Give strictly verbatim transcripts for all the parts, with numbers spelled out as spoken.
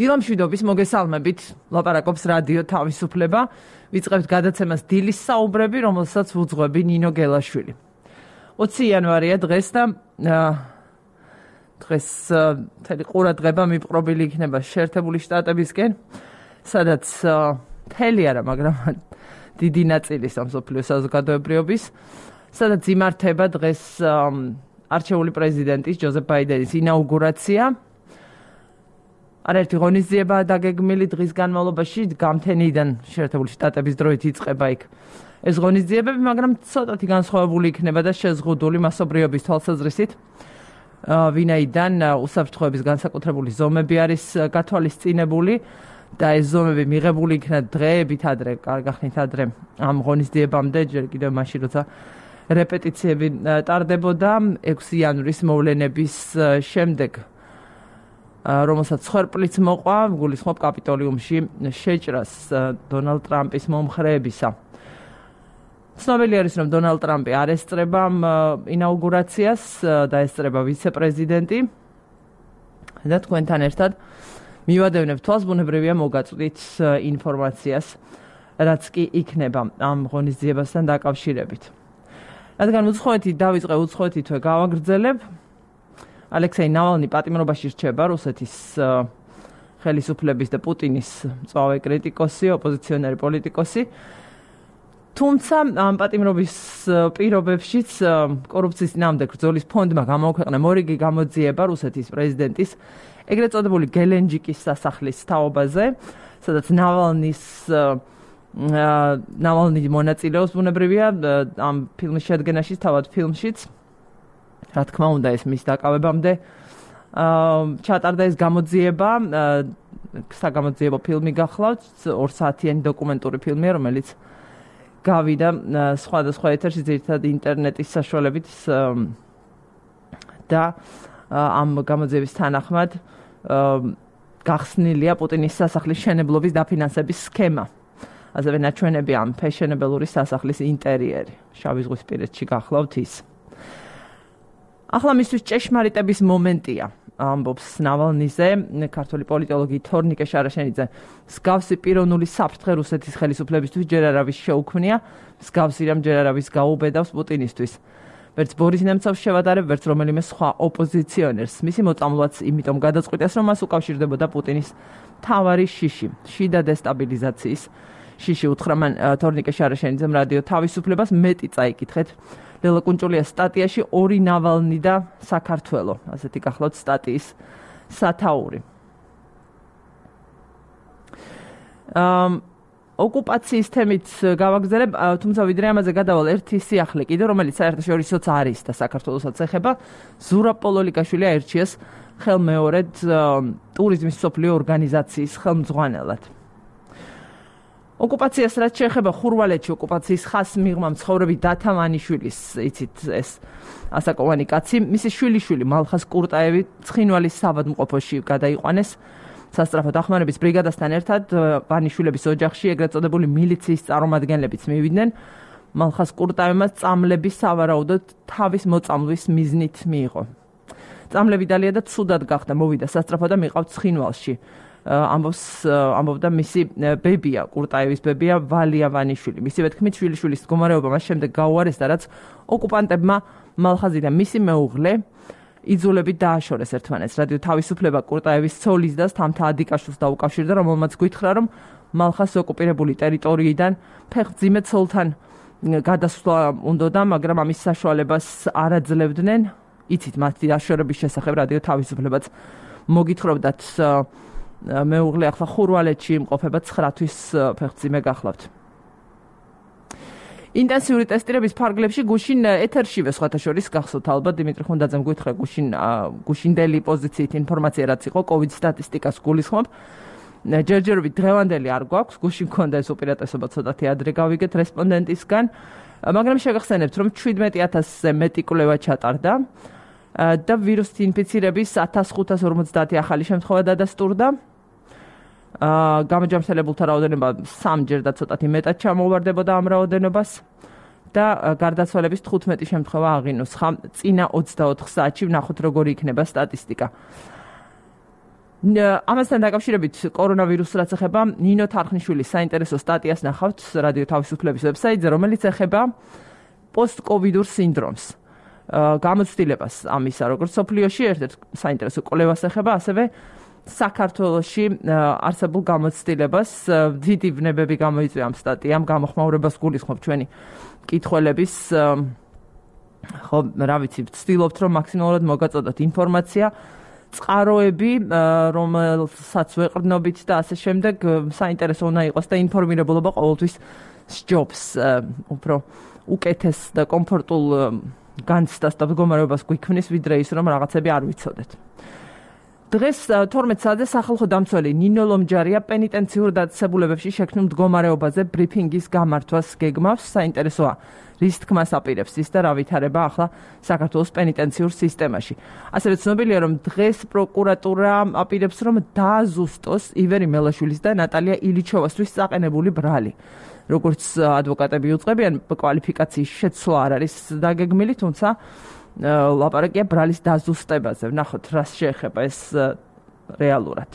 დილამშვიდობის მოგესალმებით, ლაპარაკობს რადიო თავისუფლება. ვიწყებთ გადაცემას დილის საუბრები, რომელსაც ვუძღვები ნინო გელაშვილი. ოცი იანვარია დღეს და დღეს მთელი ყურადღება მიპყრობილი იქნება შეერთებული შტატებისკენ, სადაც მთელი არა, მაგრამ დიდი ნაწილი სამსოფლიო საზოგადოებრივობის, სადაც იმართება დღეს არჩეული პრეზიდენტის ჯოზეფ ბაიდენის ინაუგურაცია. არაერთი ღონისძიებაა დაგეგმილი დღის განმავლობაში, გამთენიდან შეერთებული შტატების დროით იწყება იქ ეს ღონისძიებები, მაგრამ ცოტათი განსხვავებული იქნება და შეზღუდული მასობრიობის თვალსაზრისით, ვინაიდან უსაფრთხოების განსაკუთრებული ზომები არის გათვალისწინებული და ეს ზომები მიღებული იქნა დღეებით ადრე, გახსნით ადრე ამ ღონისძიებამდე, ჯერ კიდევ მაშინ როცა რეპეტიციები ტარდებოდა ექვსი იანვრის მოვლენების შემდეგ, რომელსაც ხერპლიც მოყვა, გულისხმობ კაპიტოლიუმში შეჭრას დონალდ ტრამპის მომხრეებისა. ცნობილი არის, რომ დონალდ ტრამპი არ ესწრება ინაუგურაციას და ესწრება ვიცე-პრეზიდენტი და თქვენთან ერთად მივადევნებთ თვალს, ბუნებრივია მოგაწვდით ინფორმაციას, რაც კი იქნება ამ ღონისძიებასთან დაკავშირებით. რადგან უცხოეთი დავიწყე, უცხოეთი თვე გავაგრძელებ, ალექსეი ნავალნი პატიმრობაში რჩება, რუსეთის ხელისუფლების და პუტინის მწვავე კრიტიკოსი, ოპოზიციონერი პოლიტიკოსი. თუმცა ამ პატიმრობის პირობებშიც კორუფციის წინააღმდეგ ბრძოლის ფონდმა გამოაქვეყნა მორიგი გამოძიება რუსეთის პრეზიდენტის ეგრეთ წოდებული გელენჯიკის სასახლის თაობაზე, სადაც ნავალნის ნავალნი მონაწილეობს, ბუნებრივია ამ ფილმის შედგენაში, თავად ფილმშიც. რა თქმა უნდა, ეს მის დაკავებამდე ჩატარდა ეს გამოძიება, საგამოძიებო ფილმი გახლავთ, ორ საათიანი დოკუმენტური ფილმია, რომელიც გავიდა სხვადასხვა ეთერში, ძირითადად ინტერნეტის საშუალებით და ამ გამოძიების თანახმად გახსნილია პუტინის სასახლის მშენებლობის დაფინანსების სქემა. ასევე ნაჩვენებია ამ ფეშენებელური სასახლის ინტერიერი. შავი ზღვისპირეთში გახლავთ ის. ახლა მისთვის ჭეშმარიტების მომენტია, ამბობს ნავალნიზე ქართველი პოლიტოლოგი თორნიკე შარაშენიძე. მსგავსი პიროვნული საფრთხე რუსეთის ხელისუფლებისთვის ჯერ არავის შეუქმნია, მსგავსი რამ ჯერ არავის გაუბედავს პუტინისთვის. ვერც ბორის ნემცოვს შევადარებ, ვერც რომელიმე სხვა ოპოზიციონერს. მისი მოწამვლაც იმიტომ გადაწყვიტეს, რომ მას უკავშირდებოდა პუტინის მთავარი შიში, შიდა დესტაბილიზაციის შიში. უთხრა მან თორნიკე შარაშენიძემ რადიო თავისუფლებას, მეტი წაიკითხეთ ლელა კუნჭულიას სტატიაში ორი ნავალნი და საქართველო, ასეთი გახლავთ სტატიის სათაური. ამ ოკუპაციის თემით გავაგზავნებ, თუმცა ვიდრე ამაზე გადავალ ერთი სიახლე კიდე, რომელიც საერთაშორისოც არის და საქართველოსაც ეხება. ზურაბ პოლოლიკაშვილი აირჩიეს ხელმეორედ ტურიზმის მსოფლიო ორგანიზაციის ხელმძღვანელად. ოკუპაციას რაც შეეხება ხურვალეთში ოკუპაციის ხაზს მიღმა მცხოვრები დათა მანიშვილის, იცით ეს ასაკოვანი კაცი, მისი შვილიშვილი მალხაზ კურტაევი ცხინვალის საავადმყოფოში გადაიყვანეს სასწრაფო დახმარების ბრიგადასთან ერთად. მანიშვილების ოჯახში ეგრეთ წოდებული მილიციის წარმომადგენლებიც მივიდნენ. მალხაზ კურტაევმა წამლების სავარაუდოდ თავის მოწამვლის მიზნით მიიღო. წამლები დალია და ცუდად გახდა, მოვიდა სასწრაფო და მიყავთ ცხინვალში. ამბობს ამბობდა მისი ბებია, კურტაევის ბებია ვალია ვანიშვილი. მისივე თქმით, შვილიშვილის მდგომარეობა მას შემდეგ გაუარესდა, რაც ოკუპანტებმა მალხაზი და მისი მეუღლე იძულებით დააშორეს ერთმანეთს. რადიო თავისუფლება კურტაევის ცოლის და თამთა ადიკაშვილს დაუკავშირდა, რომელმაც გითხრა, რომ მალხაზს ოკუპირებული ტერიტორიიდან ფეხმძიმე ცოლთან გადასვლა უნდოდა, მაგრამ ამის საშუალებას არ აძლევდნენ. იცით, მათი დაშორების შესახებ რადიო თავისუფლებაც მოგითხრობდათ. მეუღლე ახლა ხურვალეთში იმყოფება ცხრა თვის ფეხმძიმე გახლავთ. ინტენსიური ტესტირების ფარგლებში გუშინ ეთერშივე სხვათა შორის გახსოვთ ალბათ დიმიტრი ხუნდაძემ გითხრა გუშინ გუშინდელი პოზიციით ინფორმაცია რაც იყო კოვიდ სტატისტიკას გულისხმობ. ჯერჯერობით დღევანდელი არ გვაქვს, გუშინ მქონდა ეს უპირატესობა ცოტათი ადრე გავიგეთ რესპონდენტისგან, მაგრამ შეგახსენებთ, რომ შვიდმეტი ათასზე მეტი კვლევა ჩატარდა და ვირუსით ინფიცირების ათას ხუთას ორმოცდაათი ახალი შემთხვევა დადასტურდა. გამოჯამრთელებულთა რაოდენობა სამჯერ და ცოტათი მეტად ჩამოვარდებოდა ამ რაოდენობას და გარდაცვალების თხუთმეტი შემთხვევა აღინუსხა. წინა ოცდაოთხ საათში ვნახოთ როგორი იქნება სტატისტიკა. ამასთან დაკავშირებით კორონავირუსს რაც ეხება ნინო თარხნიშვილის საინტერესო სტატიას ნახავთ რადიო თავისუფლების ვებსაიტზე, რომელიც ეხება პოსტ-კოვიდურ სინდრომს. გამოცდილებას ამისა, როგორც სოფლიოში ერთ-ერთ საინტერესო კვლევას ეხება, ასევე საქართველოში არსებულ გამოცდილებას. დიდი ვნებები გამოიწვია ამ სტატიამ, გამოხმაურებას გულისხმობ ჩვენი მკითხველების, ხო, რა ვიცი, ვცდილობთ რომ მაქსიმალურად მოგაწოდოთ ინფორმაცია, წყაროები, რომელსაც ვეყრდნობით და ასე შემდეგ, საინტერესო უნდა იყოს და ინფორმირებულობა ყოველთვის სჯობს უფრო უკეთეს და კომფორტულ განცდას და მდგომარეობას გვიქმნის, ვიდრე ის რომ რაღაცები არ ვიცოდეთ. დღეს თორმეტ საათზე სახალხო დამცველი ნინო ლომჯარია პენიტენციურ დაწესებულებებში შექმნილ მდგომარეობაზე ბრიფინგის გამართვას გეგმავს. საინტერესოა, რის თქმას აპირებს ის და რა ვითარება ახლა საქართველოს პენიტენციურ სისტემაში. ასევე ცნობილია, რომ დღეს პროკურატურა აპირებს, რომ დააზუსტოს ივერი მელაშვილის და ნატალია ილიჩოვასთვის წაყენებული ბრალი. როგორც ადვოკატები უწყებიან, კვალიფიკაციის შეცვლა არ არის დაგეგმილი, თუმცა ლაპარაკია ბრალის დაზუსტებაზე. ვნახოთ, რას შეეხება ეს რეალურად.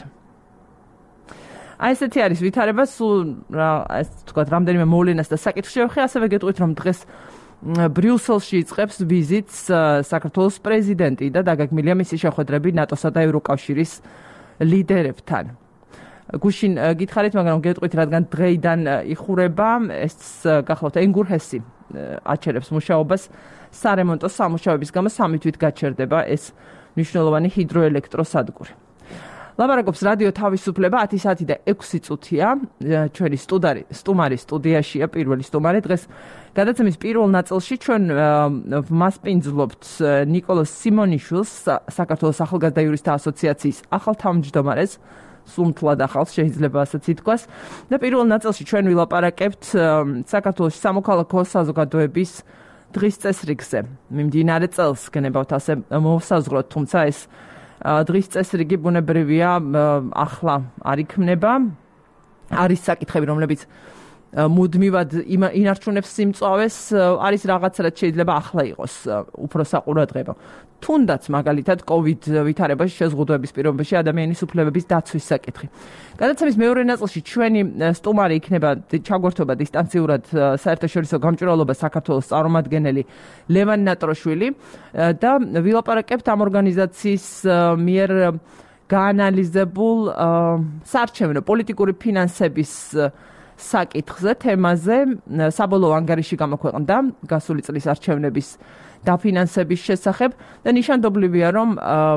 აი ესეთი არის ვითარება, სულ ეს თქვათ, რამდენიმე მოვლენას და საკითხს შევხე, ასევე გეტყვით, რომ დღეს ბრიუსელში იწყებს ვიზიტს საქართველოს პრეზიდენტი და დაგეგმილია მისი შეხვედრები ნატოსა და ევროკავშირის ლიდერებთან. გუშინ გითხარით, მაგრამ გეტყვით, რადგან დღეიდან იხურება, ეს გახლავთ ენგურჰესი აჩერებს მუშაობას, სარემონტო სამუშაოების გამო სამი თვით გაჩერდება ეს მნიშვნელოვანი ჰიდროელექტროსადგური. ლაპარაკობს რადიო თავისუფლება, ათი საათი და ექვსი წუთია, ჩვენი სტუდარი, სტუმარი სტუდიაშია, პირველი სტუმარი. დღეს გადაცემის პირველ ნაწილში ჩვენ ვმასპინძლობთ ნიკოლოზ სიმონიშვილს, საქართველოს ახალგაზრდა იურისტთა ასოციაციის ახალ თავმჯდომარეს, სუმთლად ახალს შეიძლება ასეც ითქვას. და პირველ ნაწილში ჩვენ ვილაპარაკებთ საქართველოს სამოქალაქო საზოგადოების დღის წესრიგზე. მიმდინარე წელს გენებავთ ასე მოვსაზღვროთ, თუმცა ეს დღის წესრიგი ბუნებრივია ახლა არ იქმნება. არის საკითხები, რომლებიც მუდმივად ინარჩუნებს სიმწვავეს, არის რაღაცა, რაც შეიძლება ახლა იყოს უფრო საყურადღებო. თუნდაც მაგალითად COVID ვითარებაში შეზღუდვების პირობებში ადამიანის უფლებების დაცვის საკითხი. გადაცემის მეორე ნაწილში ჩვენი სტუმარი იქნება ჩაგვერთობა დისტანციურად საერთაშორისო გამჭვირვალობა საქართველოს წარმომადგენელი ლევან ნატროშვილი და ვილაპარაკებთ ამ ორგანიზაციის მიერ გაანალიზებულ საარჩევნო პოლიტიკური ფინანსების საკითხზე, თემაზე. საბოლოო ანგარიში გამოქვეყნდა გასული წლის არჩევნების დაფინანსების შესახებ და ნიშანდობლივია, რომ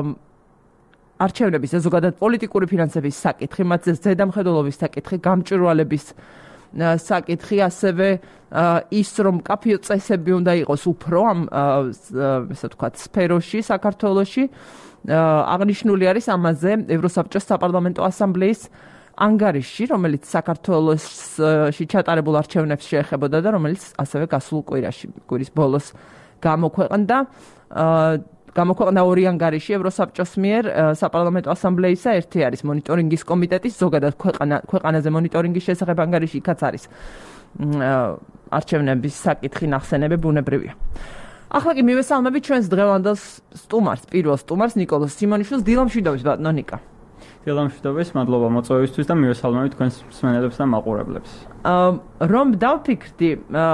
არჩევნების და ზოგადად პოლიტიკური ფინანსების საკითხი, მათზე ზედამხედველობის საკითხი, გამჭვირვალების საკითხი, ასევე ის, რომ კაფეო წესები უნდა იყოს უფრო ამ ესე ვთქვათ სფეროში საქართველოში, აღნიშნული არის ამაზე ევროსაბჭოს საპარლამენტო ასამბლეის ანგარიში, რომელიც საქართველოში ჩატარებულ არჩევნებს შეეხებოდა და რომელიც ასევე გასულ კვირაში, კვირის ბოლოს გამოქვეყნდა. გამოქვეყნდა ორი ანგარიში ევროსაბჭოს მიერ საპარლამენტო ასამბლეისა, ერთი არის მონიტორინგის კომიტეტის, ზოგადად ქვეყანაზე მონიტორინგის შესახებ ანგარიში, იქაც არის არჩევნების საკითხი ნახსენები ბუნებრივია. ახლა კი მივესალმებით ჩვენს დღევანდელ სტუმარს, პირველ სტუმარს ნიკოლოზ სიმონიშვილს. დილამშვიდობის ბატონო ნიკა. დილამშვიდობის, მადლობა მოწვევისთვის და მივესალმებით თქვენს მსმენელებს და მაყურებლებს. რომ დავფიქრდი,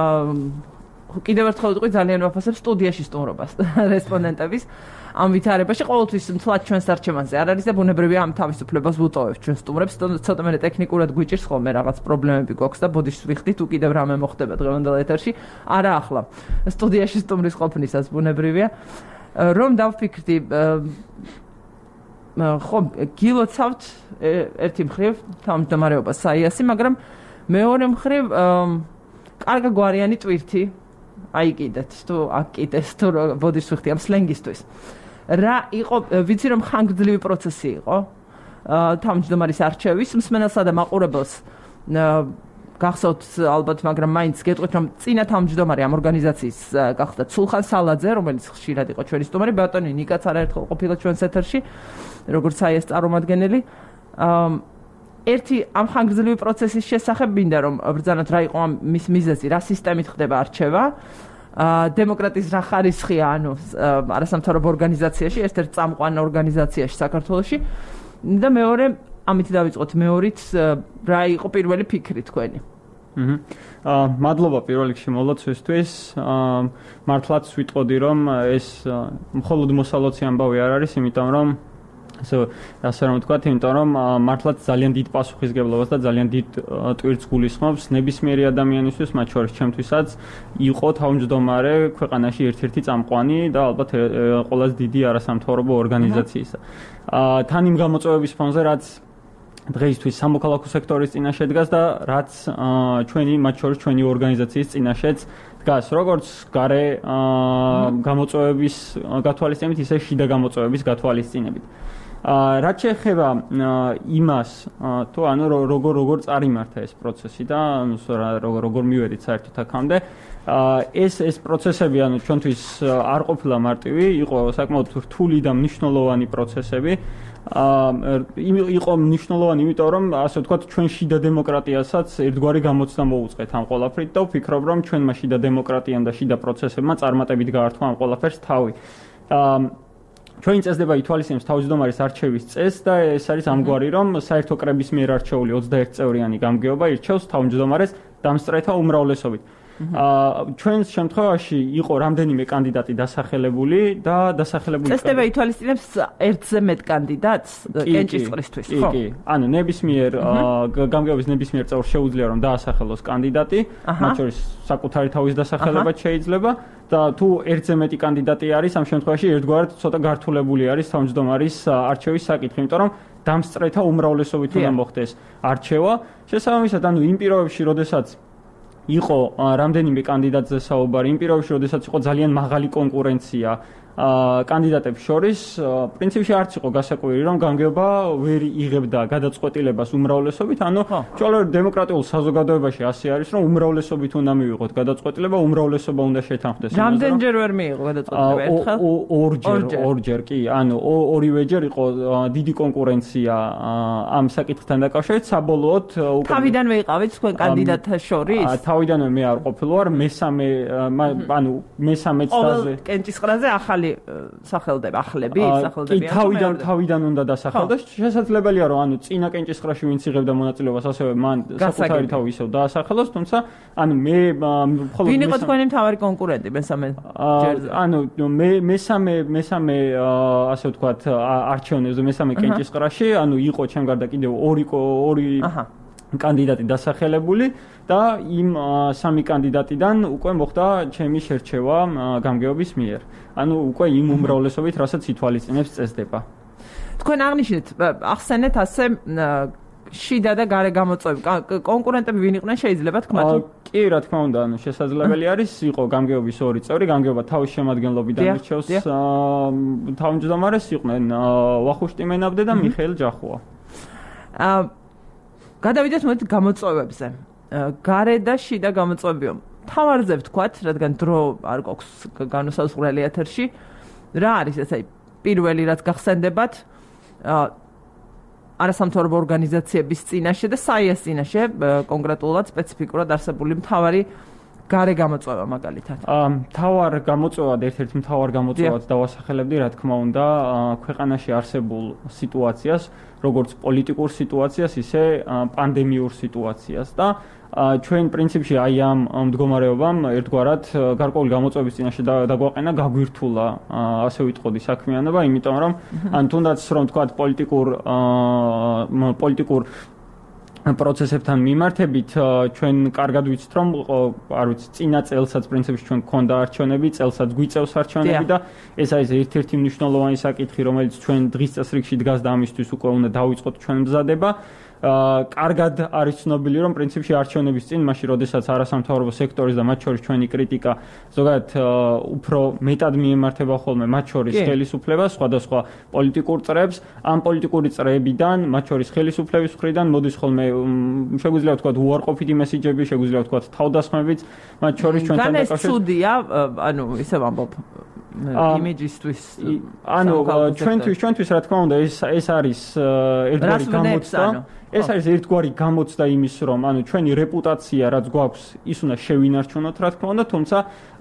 კიდევ ერთხელ ვიტყვი, ძალიან ვაფასებ სტუდიაში სტუმრობას რესპონდენტების ამ ვითარებაში. ყოველთვის მთლად ჩვენს არჩევანზე არ არის და ბუნებრივია ამ თავისუფლებას ვუტოვებთ ჩვენ სტუმრებს. ცოტა მე ტექნიკურად გვიჭირს ხოლმე რაღაც პრობლემები გვაქვს და ბოდიშს ვიხდი, თუ კიდევ რამე მოხდება დღევანდელ ეთერში. არა ახლა სტუდიაში სტუმრის ყოფნისას ბუნებრივია. რომ დავფიქრდი, ხო, გილოცავთ ერთი მხრივ თავმჯდომარეობა საიასი, მაგრამ მეორე მხრივ კარგა გვარიანი ტვირთი აი კიდეთ, თუ აქ კიდეს, თუ ბოდიშს ვიხდი ამ სლენგისთვის. რა იყო, ვიცი რომ ხანგრძლივი პროცესი იყო თავმჯდომარის არჩევის, მსმენელსა და მაყურებელს გახსოვთ ალბათ, მაგრამ მაინც გეტყვით, რომ წინა თავმჯდომარე ამ ორგანიზაციის გახდა ცულხან სალაძე, რომელიც ხშირად იყო ჩვენი სტუმარი, ბატონი ნიკაც არაერთხელ ყოფილა ჩვენს ეთერში, როგორც აი ეს წარმომადგენელი. ერთი ამ ხანგრძლივი პროცესის შესახებ მინდა რომ ბრძანოთ რა იყო მის მიზეზი, რა სისტემით ხდება არჩევა, დემოკრატიის რა ხარისხია, ანუ არასამთავრობო ორგანიზაციაში, ერთ-ერთ წამყვან ორგანიზაციაში საქართველოში და მეორე ამით დავიწყოთ მეორიც რა იყო პირველი ფიქრი თქვენი? აჰა. აა მადლობა პირველ რიგში მოლოცვისთვის. აა მართლაც ვიტყოდი რომ ეს მხოლოდ მოსალოცი ამბავი არ არის, იმიტომ რომ ასე ასე რომ ვთქვათ, იმიტომ რომ მართლაც ძალიან დიდ პასუხისგებლობას და ძალიან დიდ ტვირთს გულისხმობს ნებისმიერი ადამიანისთვის, მათ შორის ჩემთვისაც იყო თავმჯდომარე ქვეყანაში ერთ-ერთი წამყვანი და ალბათ ყველაზე დიდი არასამთავრობო ორგანიზაციისა. აა თან იმ გამოწვევების ფონზე, რაც დღეისთვის სამოქალაქო სექტორის წინაშე დგას და რაც ჩვენი მათ შორის ჩვენი ორგანიზაციის წინაშეც დგას, როგორც გარე გამოწვევების გათვალისწინებით, ისე შიდა გამოწვევების გათვალისწინებით. აა რაც შეეხება იმას, თუ ანუ როგორ როგორ წარიმართა ეს პროცესი და ანუ როგორ როგორ მივედით საერთოდ აქამდე, აა ეს ეს პროცესები ანუ ჩვენთვის არ ყოფილა მარტივი, იყო საკმაოდ რთული და მნიშვნელოვანი პროცესები. აა იყო მნიშვნელოვანი, იმიტომ რომ ასე ვთქვათ, ჩვენ შიდა დემოკრატიასაც ერთგვარი გამოცდა მოუწყეთ ამ ყველაფრით და ვფიქრობ, რომ ჩვენმა შიდა დემოკრატიამ და შიდა პროცესებმა წარმატებით გაართვა ამ ყველაფერს თავი. აა ჩვენი წესდება ითვალისწინებს თავმჯდომარის არჩევის წესს და ეს არის ამგვარი, რომ საერთო კრების მიერ არჩეული ოცდაერთი წევრიანი გამგეობა ირჩევს თავმჯდომარეს დამსწრეთა უმრავლესობით. აა ჩვენს შემთხვევაში იყო რამდენიმე კანდიდატი დასახელებული და დასახელებული წესდება ითვალისწინებს ერთზე მეტ კანდიდატს კენჭისყრისთვის, ხო? კი, კი. ანუ ნებისმიერ გამგეობის ნებისმიერ წევრს შეუძლია რომ დაასახელოს კანდიდატი, მათ შორის საკუთარი თავის დასახელებაც შეიძლება და თუ ერთზე მეტი კანდიდატი არის, ამ შემთხვევაში ერთგვარად ცოტა გართულებული არის თავმჯდომარის არჩევის საკითხი, იმიტომ რომ დამსწრეთა უმრავლესობით უნდა მოხდეს არჩევა. შესაბამისად, ანუ იმ პირობებში, როდესაც იყო რამდენიმე კანდიდატზე საუბარი, იმ პირობებში, როდესაც იყო ძალიან მაღალი კონკურენცია კანდიდატებს შორის, პრინციპში არც იყო გასაკვირი, რომ გამგეობა ვერ იღებდა გადაწყვეტილებას უმრავლესობით, ანუ ჩვეულებრივ დემოკრატიულ საზოგადოებაში ასე არის, რომ უმრავლესობით უნდა მივიღოთ გადაწყვეტილება, უმრავლესობა უნდა შეთანხმდეს. რამდენჯერ ვერ მიიღო გადაწყვეტილება ერთხელ? ორჯერ, ორჯერ, კი, ანუ ორივეჯერ იყო დიდი კონკურენცია ამ საკითხთან დაკავშირებით, საბოლოოდ თავიდანვე იყავით თქვენ კანდიდატთა შორის? თავიდანვე მე არ ყოფილვარ, მესამე, ანუ მესამე წაზე. კენჭისყრაზე ახალი სახელდება, ახლები, სახელდებიან. კი, თავიდან თავიდან უნდა დასახელდეს. შესაძლებელია რომ ანუ წინა კენჭისყრაში ვინც იღებდა მონაწილეობას, ასევე მან საკუთარი თავი ისევ დაასახელოს, თუმცა ანუ მე მხოლოდ ვინ იყო თქვენი მთავარი კონკურენტი მესამე ჯერზე? ანუ მე მესამე მესამე ასე ვთქვათ არჩევნებზე მესამე კენჭისყრაში, ანუ იყო ჩემ გარდა კიდევ ორი ორი კანდიდატი დასახელებული და იმ სამი კანდიდატიდან უკვე მოხდა ჩემი შერჩევა გამგეობის მიერ. ანუ უკვე იმ უმრავლესობით, რასაც ითვალისწინებს წესდება. თქვენ აღნიშნეთ, ახსენეთ ასე შიდა და გარე გამოწვევები. კონკურენტები ვინ იყვნენ შეიძლება თქვათ? კი, რა თქმა უნდა, ანუ შესაძლებელი არის, იყო გამგეობის ორი წევრი, გამგეობა თავის შემადგენლობიდან ირჩევს თავმჯდომარეს, იყვნენ ვახუშტი მენაბდე და მიხეილ ჯახუა. აა გადავიდეთ მოდი გამოწვევებზე. გარე და შიდა გამოწვევებიო. თავარზე ვთქვათ, რადგან დრო არ გვაქვს განუსაზღვრელი ეთერში. რა არის ესე პირველი რაც გახსენდებათ? აა არასამთავრობო ორგანიზაციების წინაშე და საიას წინაშე კონკრეტულად სპეციფიკურად არსებული მთავარი გარე გამოწვევა მაგალითად. აა მთავარ გამოწვევად ერთ-ერთ მთავარ გამოწვევად დავასახელებდი, რა თქმა უნდა, ქვეყანაში არსებულ სიტუაციას, როგორც პოლიტიკურ სიტუაციას, ისე პანდემიურ სიტუაციას და ჩვენ პრინციპში აი ამ მდგომარეობამ ერთგვარად გარკვეული გამოწვევების წინაშე დაგვაყენა, გაგვირთულა, ასე ვიტყოდი საქმიანობა, იმიტომ რომ ან თუნდაც რომ თქვათ პოლიტიკურ პოლიტიკურ პროცესებთან მიმართებით ჩვენ კარგად ვიცით რომ არ ვიცი წინა წელსაც პრინციპში ჩვენ გქონდა არჩევნები, წელსაც გვიწევს არჩევნები და ეს არის ერთ-ერთი მნიშვნელოვანი საკითხი, რომელიც ჩვენ დღის წესრიგში დგას და ამისთვის უკვე უნდა დავიწყოთ ჩვენ მზადება. კარგად არის ცნობილი რომ პრინციპში არჩევნების წინ მაშინ როდესაც არასამთავრობო სექტორის და მათ შორის ჩვენი კრიტიკა ზოგადად უფრო მეტად მიემართება ხოლმე მათ შორის ხელისუფლებას, სხვადასხვა პოლიტიკურ წრეებს, ამ პოლიტიკური წრეებიდან, მათ შორის ხელისუფლების მხრიდან მოდის ხოლმე შეგვიძლია ვთქვათ უარყოფითი მესიჯები, შეგვიძლია ვთქვათ თავდასხმებიც, მათ შორის ჩვენთან დაკავშირებით. განეს ცუდია, ანუ ისევ ამბობ იმიჯისთვის ანუ ჩვენთვის ჩვენთვის რა თქმა უნდა ეს ეს არის ერთგვარი გამოცდა ეს არის ერთგვარი გამოცდა იმის, რომ ანუ ჩვენი რეპუტაცია რაც გვაქვს, ის უნდა შევინარჩუნოთ, რა თქმა უნდა, თუმცა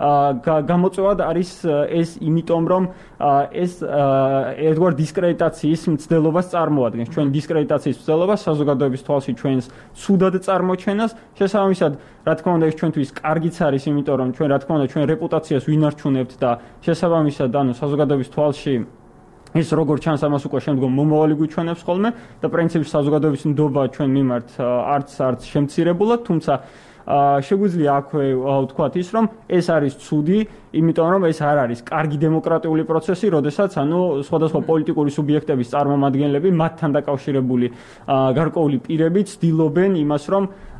გამოწვევად არის ეს იმიტომ, რომ ეს ერთგვარ დისკრედიტაციის მცდელობას წარმოადგენს. ჩვენ დისკრედიტაციის მცდელობას საზოგადოების თვალში ჩვენს ცუდად წარმოჩენას, შესაბამისად, რა თქმა უნდა, ეს ჩვენთვის კარგიც არის, იმიტომ რომ ჩვენ რა თქმა უნდა ჩვენ რეპუტაციას ვინარჩუნებთ და შესაბამისად, ანუ საზოგადოების თვალში ეს როგორ ჩანს ამას უკვე შემდგომ მომავალი გვიჩვენებს ხოლმე და პრინციპში საზოგადოების ნდობა ჩვენ მიმართ არც არც შემცირებულად, თუმცა შეგვიძლია აქვე ვთქვათ ის, რომ ეს არის ცუდი, იმიტომ რომ ეს არ არის კარგი დემოკრატიული პროცესი, როდესაც ანუ სხვადასხვა პოლიტიკური სუბიექტების წარმომადგენლები მათთან დაკავშირებული გარკვეული პირები ცდილობენ იმას, რომ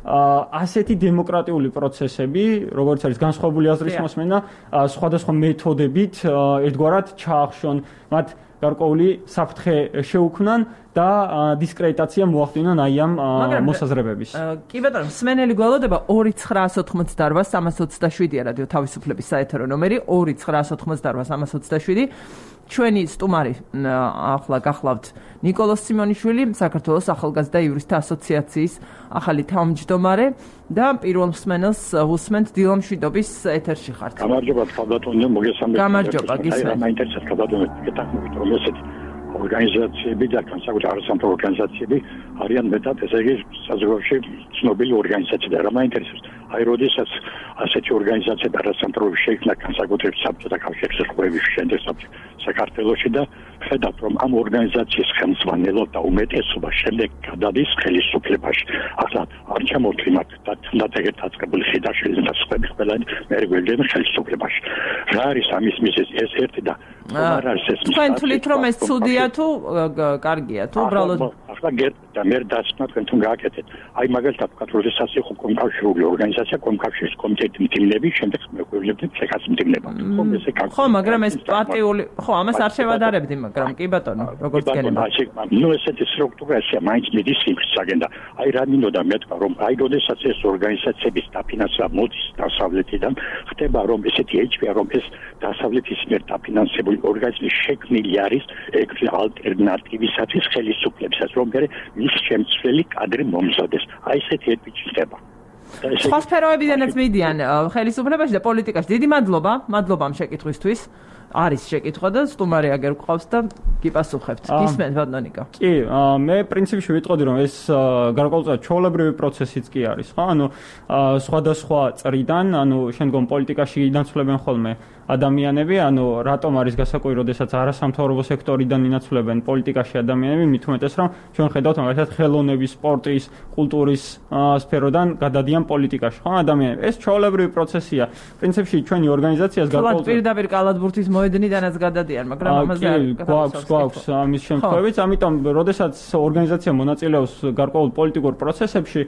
ასეთი დემოკრატიული პროცესები, როგორც არის განსხვავებული აზრის მოსმენა, სხვადასხვა მეთოდებით ერთგვარად ჩაახშონ, მათ გარკვეული საფრთხე შეუქმნან და დისკრედიტაცია მოახდინონ აი ამ მოსაზრებების. კი ბატონო, მსმენელი გველოდება ორი ცხრაასი ოცდაოთხმოცდაოთხ სამას ოცდაშვიდია რადიო თავისუფლების საეთერო ნომერი ორი ცხრაასი ოცდაოთხ სამას ოცდაშვიდი. ჩვენი სტუმარი ახლა გახლავთ ნიკოლოზ სიმონიშვილი, საქართველოს ახალგაზრდა იურისტთა ასოციაციის ახალი თავმჯდომარე და პირველ მსმენელს უსმენთ დილა მშვიდობის ეთერში ხართ. გამარჯობა თავდატონო, მოგესალმებით. გამარჯობა, გისმენთ. მაინტერესებს თავდატონო, გეთანხმებით, რომ ესეთი ორგანიზაციები და განსაკუთრებით არასამთავრობო ორგანიზაციები არიან მეტად, ესე იგი, საზოგადოებაში ცნობილი ორგანიზაციები და რა მაინტერესებს. აი, როდესაც ასეთი ორგანიზაციები არასამთავრობო შეიქმნა განსაკუთრებით საბჭოთა კავშირის ხმების შემდეგ საქართველოში და ხედავთ, რომ ამ ორგანიზაციის ხელმძღვანელობა და უმეტესობა შემდეგ გადადის ხელისუფლებაში. ახლა არ ჩამოვთვლი მათ და თუნდაც ეგეთ დაწყებული ხიდაშელი და სხვები ყველანი მე გვერდენ ხელისუფლებაში. რა არის ამის მიზეზი? ეს ერთი და არ არის ეს. თქვენ თვლით, რომ ეს ცუდია თუ კარგია თუ უბრალოდ ახლა გერდ და მე დასწნა თქვენ თუ გააკეთეთ. აი მაგალითად ვთქვათ, როდესაც იყო კომკავშირული ორგანიზაცია, კომკავშირის კომიტეტი მდივნები, შემდეგ მეკვირვებდნენ ცეკას მდივნება. ხომ ესე კარგი. ხო, მაგრამ ეს პარტიული, ხო, ამას არ შევადარებდი, მაგრამ კი ბატონო, როგორც გენება. ნუ ესეთი სტრუქტურაა, მაინც მიდის იმისაგენ და აი რა მინდოდა მეთქვა, რომ აი როდესაც ეს ორგანიზაციების დაფინანსება მოდის დასავლეთიდან, ხდება რომ ესეთი ეჭვია, რომ ეს დასავლეთის მიერ დაფინანსებული ორგანიზმი შექმნილი არის ეგრე ალტერნატივისათვის ხელისუფლებისას, რომ მე მის შემცვლელი კადრი მომზადეს. აი ესეთი ეჭვი ხდება. სხვა სფეროებიდანაც მიდიან ხელისუფლებაში და პოლიტიკაში. დიდი მადლობა, მადლობა ამ შეკითხვისთვის. არის შეკითხვა და სტუმარი აგერ გვყავს და გიპასუხებთ. გისმენთ ბატონიკა. კი, მე პრინციპში ვიტყოდი, რომ ეს გარკვეულწილად ჩვეულებრივი პროცესიც კი არის, ხო? ანუ სხვადასხვა წრიდან, ანუ შემდგომ პოლიტიკაში ინაცვლებენ ხოლმე ადამიანები, ანუ რატომ არის გასაკვირი, როდესაც არასამთავრობო სექტორიდან ინაცვლებენ პოლიტიკაში ადამიანები, მით უმეტეს რომ ჩვენ ხედავთ მაგალითად ხელოვნების, სპორტის, კულტურის სფეროდან გადადიან პოლიტიკაში, ხო? ადამიანები. ეს ჩვეულებრივი პროცესია. პრინციპში ჩვენი ორგანიზაციას გარკვეულწილად პირდაპირ კალათბურთის მოედნიდანაც გადადიან, მაგრამ ამაზე არ გვაქვს გვაქვს ამის შემთხვევით, ამიტომ როდესაც ორგანიზაცია მონაწილეობს გარკვეულ პოლიტიკურ პროცესებში,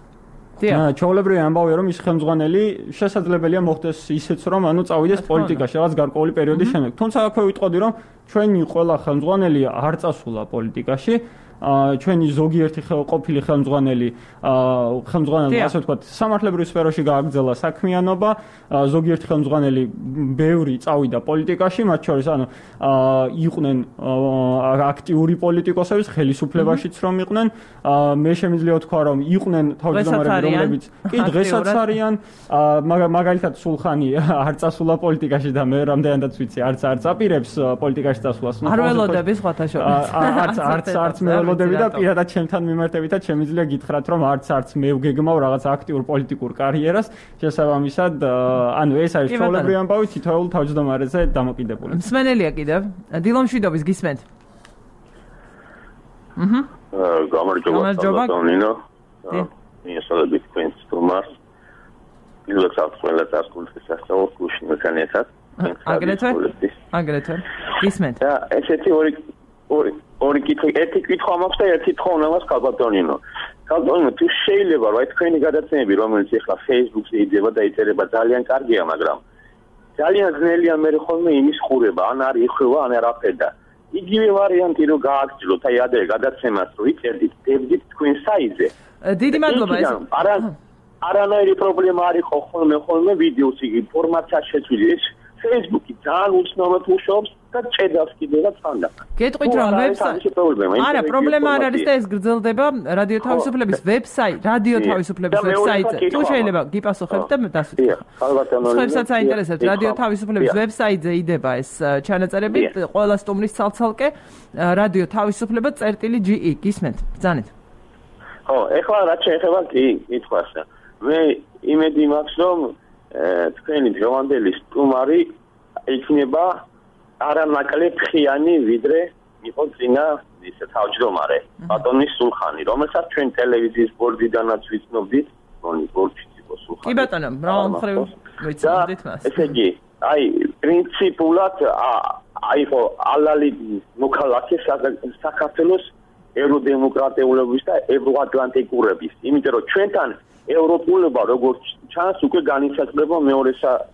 ჩვეულებრივი ამბავია, რომ ის ხელმძღვანელი შესაძლებელია მოხდეს ისეც, რომ ანუ წავიდეს პოლიტიკაში რაღაც გარკვეული პერიოდის შემდეგ. თუმცა აქვე ვიტყოდი, რომ ჩვენი ყველა ხელმძღვანელი არ წასულა პოლიტიკაში. ჩვენი ზოგიერთი ყოფილი ხელმძღვანელი ხელმძღვანელი ასე ვთქვათ სამართლებრივ სფეროში გააგრძელა საქმიანობა, ზოგიერთი ხელმძღვანელი ბევრი წავიდა პოლიტიკაში, მათ შორის ანუ იყვნენ აქტიური პოლიტიკოსები, ხელისუფლებაშიც რომ იყვნენ, მე შემიძლია ვთქვა, რომ იყვნენ თავმჯდომარეები, რომლებიც კი დღესაც არიან, მაგალითად სულხანი არ წასულა პოლიტიკაში და მე რამდენადაც ვიცი, არც არ წაპირებს პოლიტიკაში წასვლას. არ ველოდები სხვათა შორის. არც არც არც მე ველოდები და პირადად ჩემთან მიმართებითაც შემიძლია გითხრათ, რომ არც არც მე ვგეგმავ რაღაც აქტიურ პოლიტიკურ კარიერას, შესაბამისად, ანუ ეს არის ჩვეულებრივი ამბავი თითოეულ თავმჯდომარეზე დამოკიდებული. მსმენელია კიდევ. დილა მშვიდობის გისმენთ. აჰა. გამარჯობა, ბატონინო. მიესალმებით თქვენს სტუმარს. ილოცავთ ყველა დასკვნითის სასწავლო გუშინთან ერთად. აგრეთვე აგრეთვე გისმენთ. და ესეთი ორი ორი ორი კითხვა, ერთი კითხვა მაქვს და ერთი თხოვნა მაქვს ქალბატონინო. ქალბატონინო, თუ შეიძლება რა თქვენი გადაცემები, რომელიც ახლა Facebook-ზე იდება და იწერება, ძალიან კარგია, მაგრამ ძალიან ძნელია მე ხოლმე იმის ხურება, ან არ იხება, ან არაფერი და იგივე ვარიანტი რო გააგრძელოთ, აი ადრე გადაცემას რო იწერდით, დებდით თქვენ საიტზე. დიდი მადლობა ეს. არა არანაირი პრობლემა არ იყო ხოლმე ხოლმე ვიდეოს იგი ფორმატსაც შეცვლილი. ეს Facebook-ი ძალიან უცნობად მუშაობს, და ჭედავს კიდევაც ხანდა. გეტყვით რომ ვებსაიტი არა, პრობლემა არ არის და ეს გრძელდება რადიო თავისუფლების ვებსაიტი, რადიო თავისუფლების ვებსაიტზე. თუ შეიძლება გიპასუხებთ და დასვით. ხებსაც აინტერესებთ, რადიო თავისუფლების ვებსაიტზე იდება ეს ჩანაწერები, ყველა სტუმრის ცალ-ცალკე რადიო თავისუფლება წერტილი ჯი ი გისმენთ, ბრძანეთ. ხო, ეხლა რაც შეეხება კი კითხვას. მე იმედი მაქვს რომ თქვენი დღევანდელი სტუმარი იქნება არანაკლებ ხიანი ვიდრე იყო წინა ისე თავმჯდომარე ბატონის სულხანი, რომელსაც ჩვენ ტელევიზიის ბორდიდანაც ვიცნობდით, მონი ბორდში იყო სულხანი. კი ბატონო, მრავალ მხრივ ვიცნობდით მას. ესე იგი, აი პრინციპულად აი ხო ალალი მოქალაქე საქართველოს ევროდემოკრატიულობის და ევროატლანტიკურების, იმიტომ რომ ჩვენთან ევროპულობა როგორც ჩანს უკვე განისაზღვრება მეორე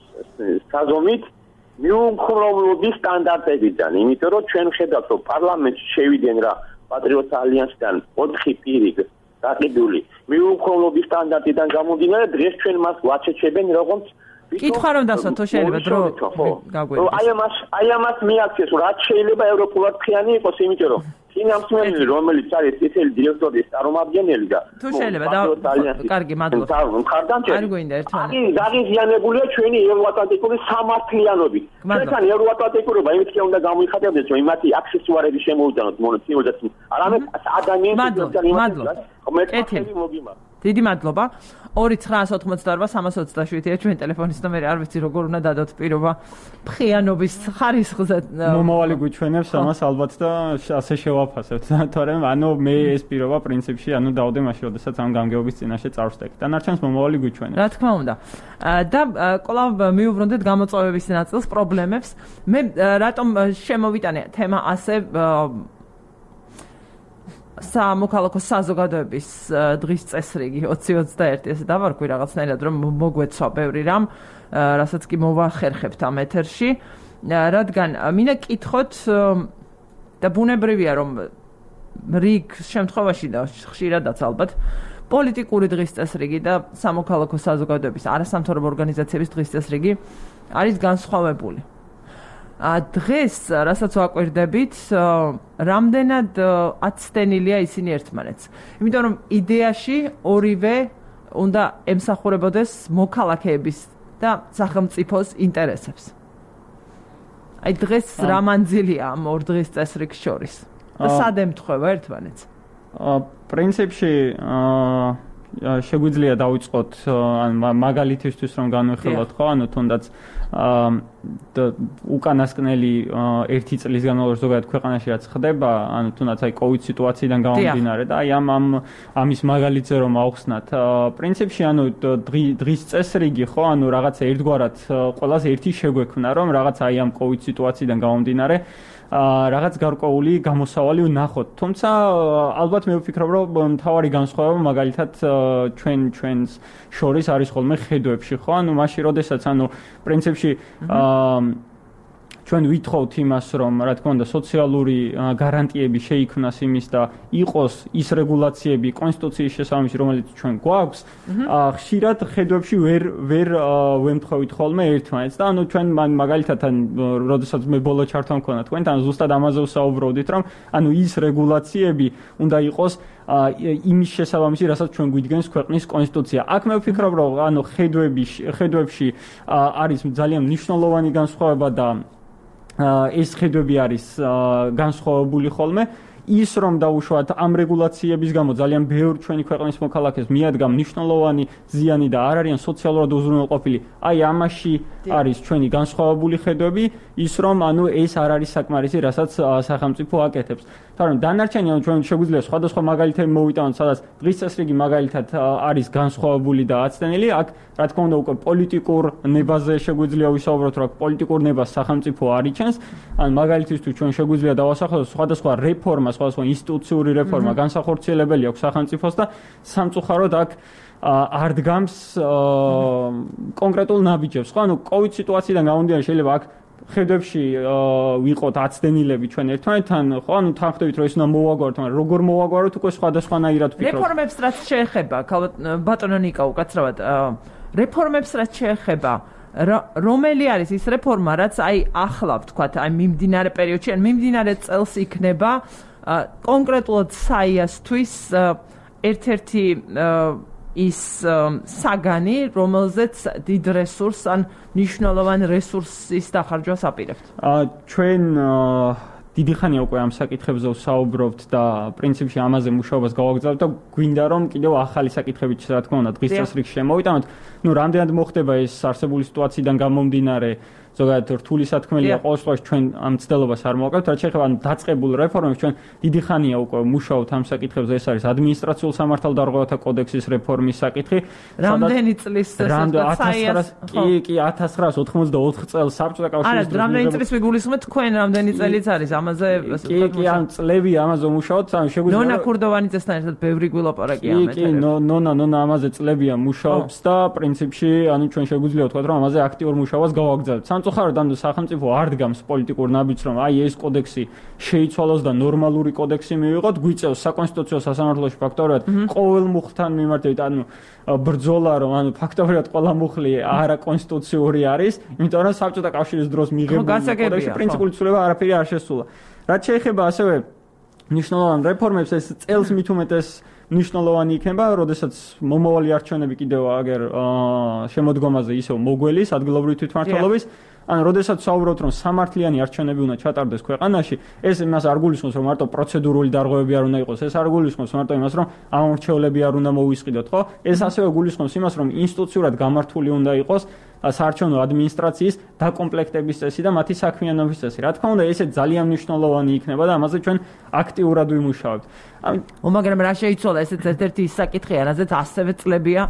საზომით მიუხედავად სტანდარტებიდან, იმიტომ რომ ჩვენ ხედავთ რომ პარლამენტში შევიდნენ რა პატრიოტთა ალიანსიდან ოთხი პირი გაყიდული მიუხედავად სტანდარტიდან გამომდინარე დღეს ჩვენ მას ვაჩეჩებენ როგორც კითხვა რომ დასვა თუ შეიძლება დრო გაგვიყვეს. აი ამას აი ამას მიაქციეს რომ რაც შეიძლება ევროპულად ხიანი იყოს, იმიტომ რომ ფინანსმენი რომელიც არის წითელი დირექტორის წარმომადგენელი და თუ შეიძლება და კარგი მადლობა. არ გვინდა ერთმანეთი. აი დაღიზიანებულია ჩვენი ევროატლანტიკური სამართლიანობით. ჩვენთან ევროატლანტიკურობა იმით კი უნდა გამოიხატებდეს რომ იმათი აქსესუარები შემოუძანოთ მონოპოლიზმს. არამედ ადამიანებთან მადლობა. მოგიმართ. დიდი მადლობა. ორი ცხრაას ოთხმოცდაორვა სამას ოცდაშვიდია ჩვენ ტელეფონის ნომერი, არ ვიცი როგორ უნდა დადოთ პირობა ფხიანობის ხარისხზე. მომავალი გვიჩვენებს ამას ალბათ და ასე შევაფასებთ. თორემ ანუ მე ეს პირობა პრინციპში ანუ დავდე მაშინ, როდესაც ამ გამგეობის წინაშე წარვსდები. დანარჩენს მომავალი გვიჩვენებს. რა თქმა უნდა. და კვლავ მიუბრუნდეთ გამოწვევების ნაწილს, პრობლემებს. მე რატომ შემოვიტანე თემა ასე სამოქალაქო საზოგადოების დღის წესრიგი ოცი ოცდაერთი ესე დავარქვი რაღაცნაირად რომ მოგვეცვა ბევრი რამ, რასაც კი მოვახერხებთ ამ ეთერში, რადგან მინდა კითხოთ და ბუნებრივია რომ რიგ შემთხვევაში და ხშირადაც ალბათ პოლიტიკური დღის წესრიგი და სამოქალაქო საზოგადოების არასამთავრობო ორგანიზაციების დღის წესრიგი არის განსხვავებული. დღეს, რასაც ვაკვირდებით, რამდენად აცდენილია ისინი ერთმანეთს. იმიტომ რომ იდეაში ორივე უნდა ემსახურებოდეს მოქალაქეების და სახელმწიფოს ინტერესებს. აი დღეს რა მანძილია ამ ორ დღის წესრიგს შორის? და სად ემთხვევა ერთმანეთს? პრინციპში შეგვიძლია დავიწყოთ ან მაგალითისთვის რომ განვიხილოთ, ხო, ანუ თუნდაც უკანასკნელი ერთი წლის განმავლობაში ზოგადად ქვეყანაში რაც ხდება, ანუ თუნდაც აი კოვიდ სიტუაციიდან გამომდინარე და აი ამ ამ ამის მაგალითზე რომ ავხსნათ, პრინციპში ანუ დღის წესრიგი, ხო, ანუ რაღაცა ერთგვარად ყველას ერთი შეგვექმნა, რომ რაღაც აი ამ კოვიდ სიტუაციიდან გამომდინარე რაღაც გარკვეული გამოსავალი ვნახოთ. თუმცა ალბათ მე ვფიქრობ, რომ მთავარი განსხვავება მაგალითად ჩვენ ჩვენს შორის არის ხოლმე ხედვებში, ხო? ანუ მაშინ როდესაც ანუ პრინციპში ჩვენ ვითხოვთ იმას, რომ რა თქმა უნდა სოციალური გარანტიები შეიქმნას იმის და იყოს ის რეგულაციები კონსტიტუციის შესაბამისი, რომელიც ჩვენ გვაქვს, ხშირად ხედვებში ვერ ვერ ვემთხვევით ხოლმე ერთმანეთს და ანუ ჩვენ მაგალითად როდესაც მე ბოლო ჩართვა მქონდა თქვენთან, ზუსტად ამაზე ვსაუბრობდით, რომ ანუ ის რეგულაციები უნდა იყოს იმის შესაბამისი, რასაც ჩვენ გვიდგენს ქვეყნის კონსტიტუცია. აქ მე ვფიქრობ, რომ ანუ ხედვებში ხედვებში არის ძალიან მნიშვნელოვანი განსხვავება და ეს ხედვები არის განსხვავებული ხოლმე. ის რომ დაუშვათ ამ რეგულაციების გამო ძალიან ბევრ ჩვენი ქვეყნის მოქალაქეს მიადგა მნიშვნელოვანი ზიანი და არ არიან სოციალურად უზრუნველყოფილი. აი ამაში არის ჩვენი განსხვავებული ხედვები, ის რომ ანუ ეს არ არის საკმარისი, რასაც სახელმწიფო აკეთებს. თორემ დანარჩენი ანუ ჩვენ შეგვიძლია სხვადასხვა მაგალითები მოვიტანოთ, სადაც დღის წესრიგი მაგალითად არის განსხვავებული და აცდენილი. აქ რა თქმა უნდა უკვე პოლიტიკურ ნებაზე შეგვიძლია ვისაუბროთ, რომ პოლიტიკურ ნებას სახელმწიფო არიჩენს. ან მაგალითისთვის ჩვენ შეგვიძლია დავასახელოთ სხვადასხვა რეფორმა, სხვადასხვა ინსტიტუციური რეფორმა განსახორციელებელი აქვს სახელმწიფოს და სამწუხაროდ აქ არ დგამს კონკრეტულ ნაბიჯებს. ხო, ანუ კოვიდ სიტუაციიდან გამომდინარე შეიძლება აქ ხედვებში ვიყოთ აცდენილები ჩვენ ერთმანეთთან, ხო, ანუ თანხდებით რომ ეს უნდა მოვაგვაროთ, მაგრამ როგორ მოვაგვაროთ უკვე სხვადასხვანაირად ვფიქრობ. რეფორმებს რაც შეეხება, ბატონო ნიკა უკაცრავად, რეფორმებს რაც შეეხება რომელი არის ის რეფორმა, რაც აი ახლა ვთქვათ, აი მიმდინარე პერიოდში, ან მიმდინარე წელს იქნება კონკრეტულად საიასთვის ერთ-ერთი ის საგანი, რომელზეც დიდ რესურსს ან მნიშვნელოვან რესურსის დახარჯვას აპირებთ. ჩვენ დიდი ხანია უკვე ამ საკითხებზე ვსაუბრობთ და პრინციპში ამაზე მუშაობას გავაგრძელებთ და გვინდა რომ კიდევ ახალი საკითხებიც რა თქმა უნდა დღის წესრიგში შემოვიტანოთ. ნუ რამდენად მოხდება ეს არსებული სიტუაციიდან გამომდინარე ზოგადად რთული სათქმელია ყოველ შემთხვევაში ჩვენ ამ ცდელობას არ მოვაკლებთ, რაც შეეხება ამ დაწყებულ რეფორმებს ჩვენ დიდი ხანია უკვე მუშაობთ ამ საკითხებზე, ეს არის ადმინისტრაციულ სამართალდარღვევათა კოდექსის რეფორმის საკითხი. რამდენი წლის კი, კი ათას ცხრაას ოცდაოთხ წელს საბჭოთა კავშირის არა, რამდენი წლის ვიგულისხმეთ თქვენ რამდენი წელიც არის ამაზე კი, კი, ამ წლები ამაზე მუშაობთ, ამ შეგვიძლია ნონა ქურდოვანიძესთან ერთად ბევრი გვილაპარაკია ამაზე. კი, კი, ნონა, ნონა ამაზე წლებია მუშაობს და პრინციპში ანუ ჩვენ შეგვიძლია ვთქვათ რომ ამაზე აქტიურ მუშაობას გავაგრძელებთ. სამწუხაროდ ამ სახელმწიფო არ დგამს პოლიტიკურ ნაბიჯს რომ აი ეს კოდექსი შეიცვალოს და ნორმალური კოდექსი მივიღოთ, გვიწევს საკონსტიტუციო სასამართლოში ფაქტობრივად ყოველ მუხლთან მიმართებით, ანუ ბრძოლა რომ ანუ ფაქტობრივად ყველა მუხლი არაკონსტიტუციური არის, იმიტომ რომ საბჭოთა კავშირის დროს მიღებული კოდექსი პრინციპული ცვლილება არაფერი არ შესულა. რაც შეეხება ასევე მნიშვნელოვან რეფორმებს, ეს წელს მით უმეტეს მნიშვნელოვანი იქნება, როდესაც მომავალი არჩევნები კიდევ აგერ შემოდგომაზე ისევ მოგველის ადგილობრივი თვითმმართველობის, ანუ როდესაც საუბრობთ რომ სამართლიანი არჩევნები უნდა ჩატარდეს ქვეყანაში, ეს იმას არ გულისხმობს რომ მარტო პროცედურული დარღვევები არ უნდა იყოს, ეს არ გულისხმობს მარტო იმას რომ ამორჩევლები არ უნდა მოუისყიდოთ, ხო? ეს ასევე გულისხმობს იმას რომ ინსტიტუციურად გამართული უნდა იყოს საარჩევნო ადმინისტრაციის დაკომპლექტების წესი და მათი საქმიანობის წესი. რა თქმა უნდა, ესე ძალიან მნიშვნელოვანი იქნება და ამაზე ჩვენ აქტიურად ვიმუშავებთ. მაგრამ რა შეიცვალა, ესეც ერთ-ერთი ის საკითხია, რაზეც ასევე წლებია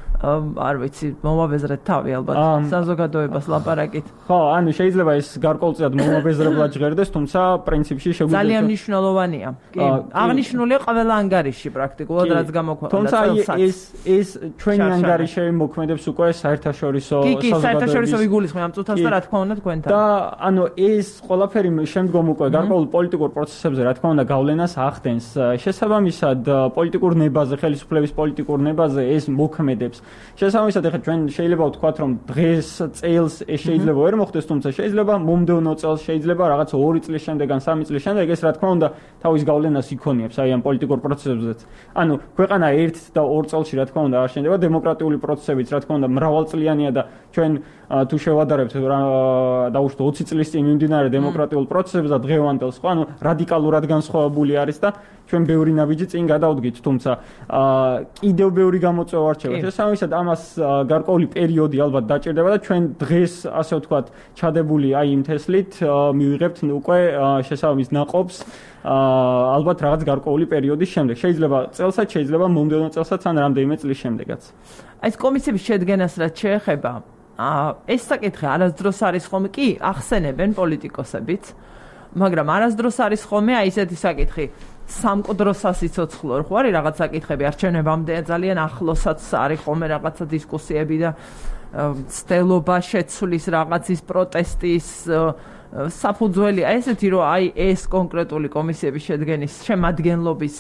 არ ვიცი, მომაბეზრეთ თავი ალბათ საზოგადოებას ლაპარაკით. ხო, ანუ შეიძლება ეს გარკვეულწილად მომაბეზრებლად ჟღერდეს, თუმცა პრინციპში შეგვიძლია ძალიან მნიშვნელოვანია. კი, აღნიშნულია ყველა ანგარიში პრაქტიკულად, რაც გამოქვეყნდა. თუმცა ეს ეს ჩვენი ანგარიშები მოქმედებს უკვე საერთაშორისო საზოგადოების. კი, კი, საერთაშორისო ვიგულისხმე ამ წუთას და რა თქმა უნდა თქვენთან. და ანუ ეს ყველაფერი შემდგომ უკვე გარკვეულ პოლიტიკურ პროცესებზე რა თქმა უნდა გავლენას ახდენს. შესაბამისად, პოლიტიკურ ნებაზე, ხელისუფლების პოლიტიკურ ნებაზე ეს მოქმედებს. შესაბამისად, ახლა ჩვენ შეიძლება ვთქვათ, რომ დღეს წელს ეს შეიძლება ვერ მოხდეს, თუმცა შეიძლება მომდევნო წელს, შეიძლება რაღაც ორი წლის შემდეგ ან სამი წლის შემდეგ ეს რა თქმა უნდა თავის გავლენას იქონიებს აი ამ პოლიტიკურ პროცესებზეც. ანუ ქვეყანა ერთ და ორ წელში რა თქმა უნდა არ შენდება, დემოკრატიული პროცესებიც რა თქმა უნდა მრავალწლიანია და ჩვენ თუ შევადარებთ დაუშვათ ოცი წლის წინ მიმდინარე დემოკრატიულ პროცესებს და დღევანდელს, ხო, ანუ რადიკალურად განსხვავებული არის და ჩვენ ბევრი ნაბიჯი წინ გადავდგით, თუმცა კიდევ ბევრი გამოწვევა რჩება. შესაბამისად, ამას გარკვეული პერიოდი ალბათ დაჭირდება და ჩვენ დღეს, ასე ვთქვათ, ჩადებული აი იმ თესლით მივიღებთ უკვე შესაბამის ნაყოფს ალბათ რაღაც გარკვეული პერიოდის შემდეგ. შეიძლება წელსაც, შეიძლება მომდევნო წელსაც ან რამდენიმე წლის შემდეგაც. აი ეს კომისიების შედგენას რაც შეეხება, ეს საკითხი არასდროს არის ხომ კი ახსენებენ პოლიტიკოსებიც, მაგრამ არასდროს არის ხოლმე აი ესეთი საკითხი. სამკვდრო სასიცოცხლო ხო არის რაღაც საკითხები არჩევნებამდე ძალიან ახლოსაც არის ხოლმე რაღაცა დისკუსიები და ცდელობა შეცვლის რაღაცის პროტესტის საფუძველი ესეთი რომ აი ეს კონკრეტული კომისიების შედგენის შემადგენლობის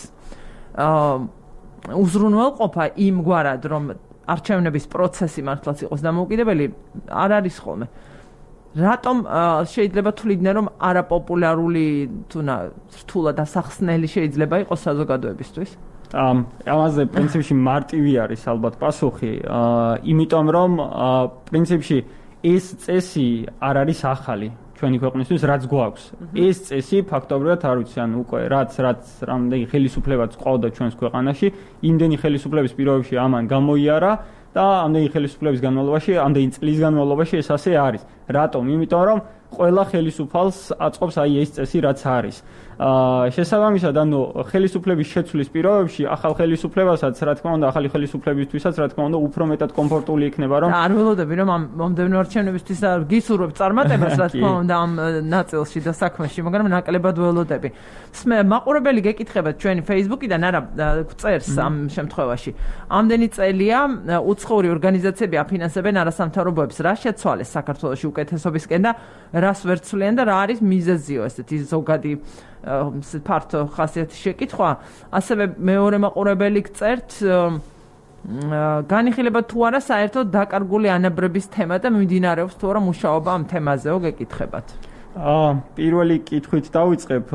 უზრუნველყოფა იმგვარად რომ არჩევნების პროცესი მართლაც იყოს დამოუკიდებელი არ არის ხოლმე. რატომ შეიძლება თვლიდნენ რომ არაპოპულარული თუნა რთულად ასახსნელი შეიძლება იყოს საზოგადოებისთვის? ამაზე პრინციპში მარტივი არის ალბათ პასუხი, იმიტომ რომ პრინციპში ეს წესი არ არის ახალი ჩვენი ქვეყნისთვის, რაც გვაქვს. ეს წესი ფაქტობრივად არ ვიცი, ანუ უკვე რაც რაც რამდენი ხელისუფლებაც ყავდა ჩვენს ქვეყანაში, იმდენი ხელისუფლების პირობებში ამან გამოიარა და ამდენი ხელისუფლების განმავლობაში, ამდენი წლის განმავლობაში ეს ასე არის. რატომ? იმიტომ რომ ყველა ხელისუფალს აწყობს აი ეს წესი რაც არის. აა შესაბამისად, ანუ ხელისუფლების შეცვლის პირობებში ახალ ხელისუფლებასაც, რა თქმა უნდა, ახალი ხელისუფლებისთვისაც, რა თქმა უნდა, უფრო მეტად კომფორტული იქნება, რომ არ ველოდები, რომ ამ მომდევნო არჩევნებისთვის გისურვებ წარმატებას, რა თქმა უნდა, ამ ნაწილში და საქმეში, მაგრამ ნაკლებად ველოდები. მე მაყურებელი გეკითხებათ ჩვენი Facebook-იდან, არა, წერს ამ შემთხვევაში. ამდენი წელია უცხოური ორგანიზაციები აფინანსებენ არასამთავრობოებს, რა შეცვალეს საქართველოში უკეთესობისკენ და რას ვერ ცვლიან და რა არის მიზეზიო ესეთი ზოგადი ფართო ხასიათის შეკითხვა. ასევე მეორე მაყურებელი წერთ განიხილება თუ არა საერთოდ დაკარგული ანაბრების თემა და მიმდინარეობს თუ არა მუშაობა ამ თემაზეო გეკითხებათ. აა პირველი კითხვით დავიწყებ.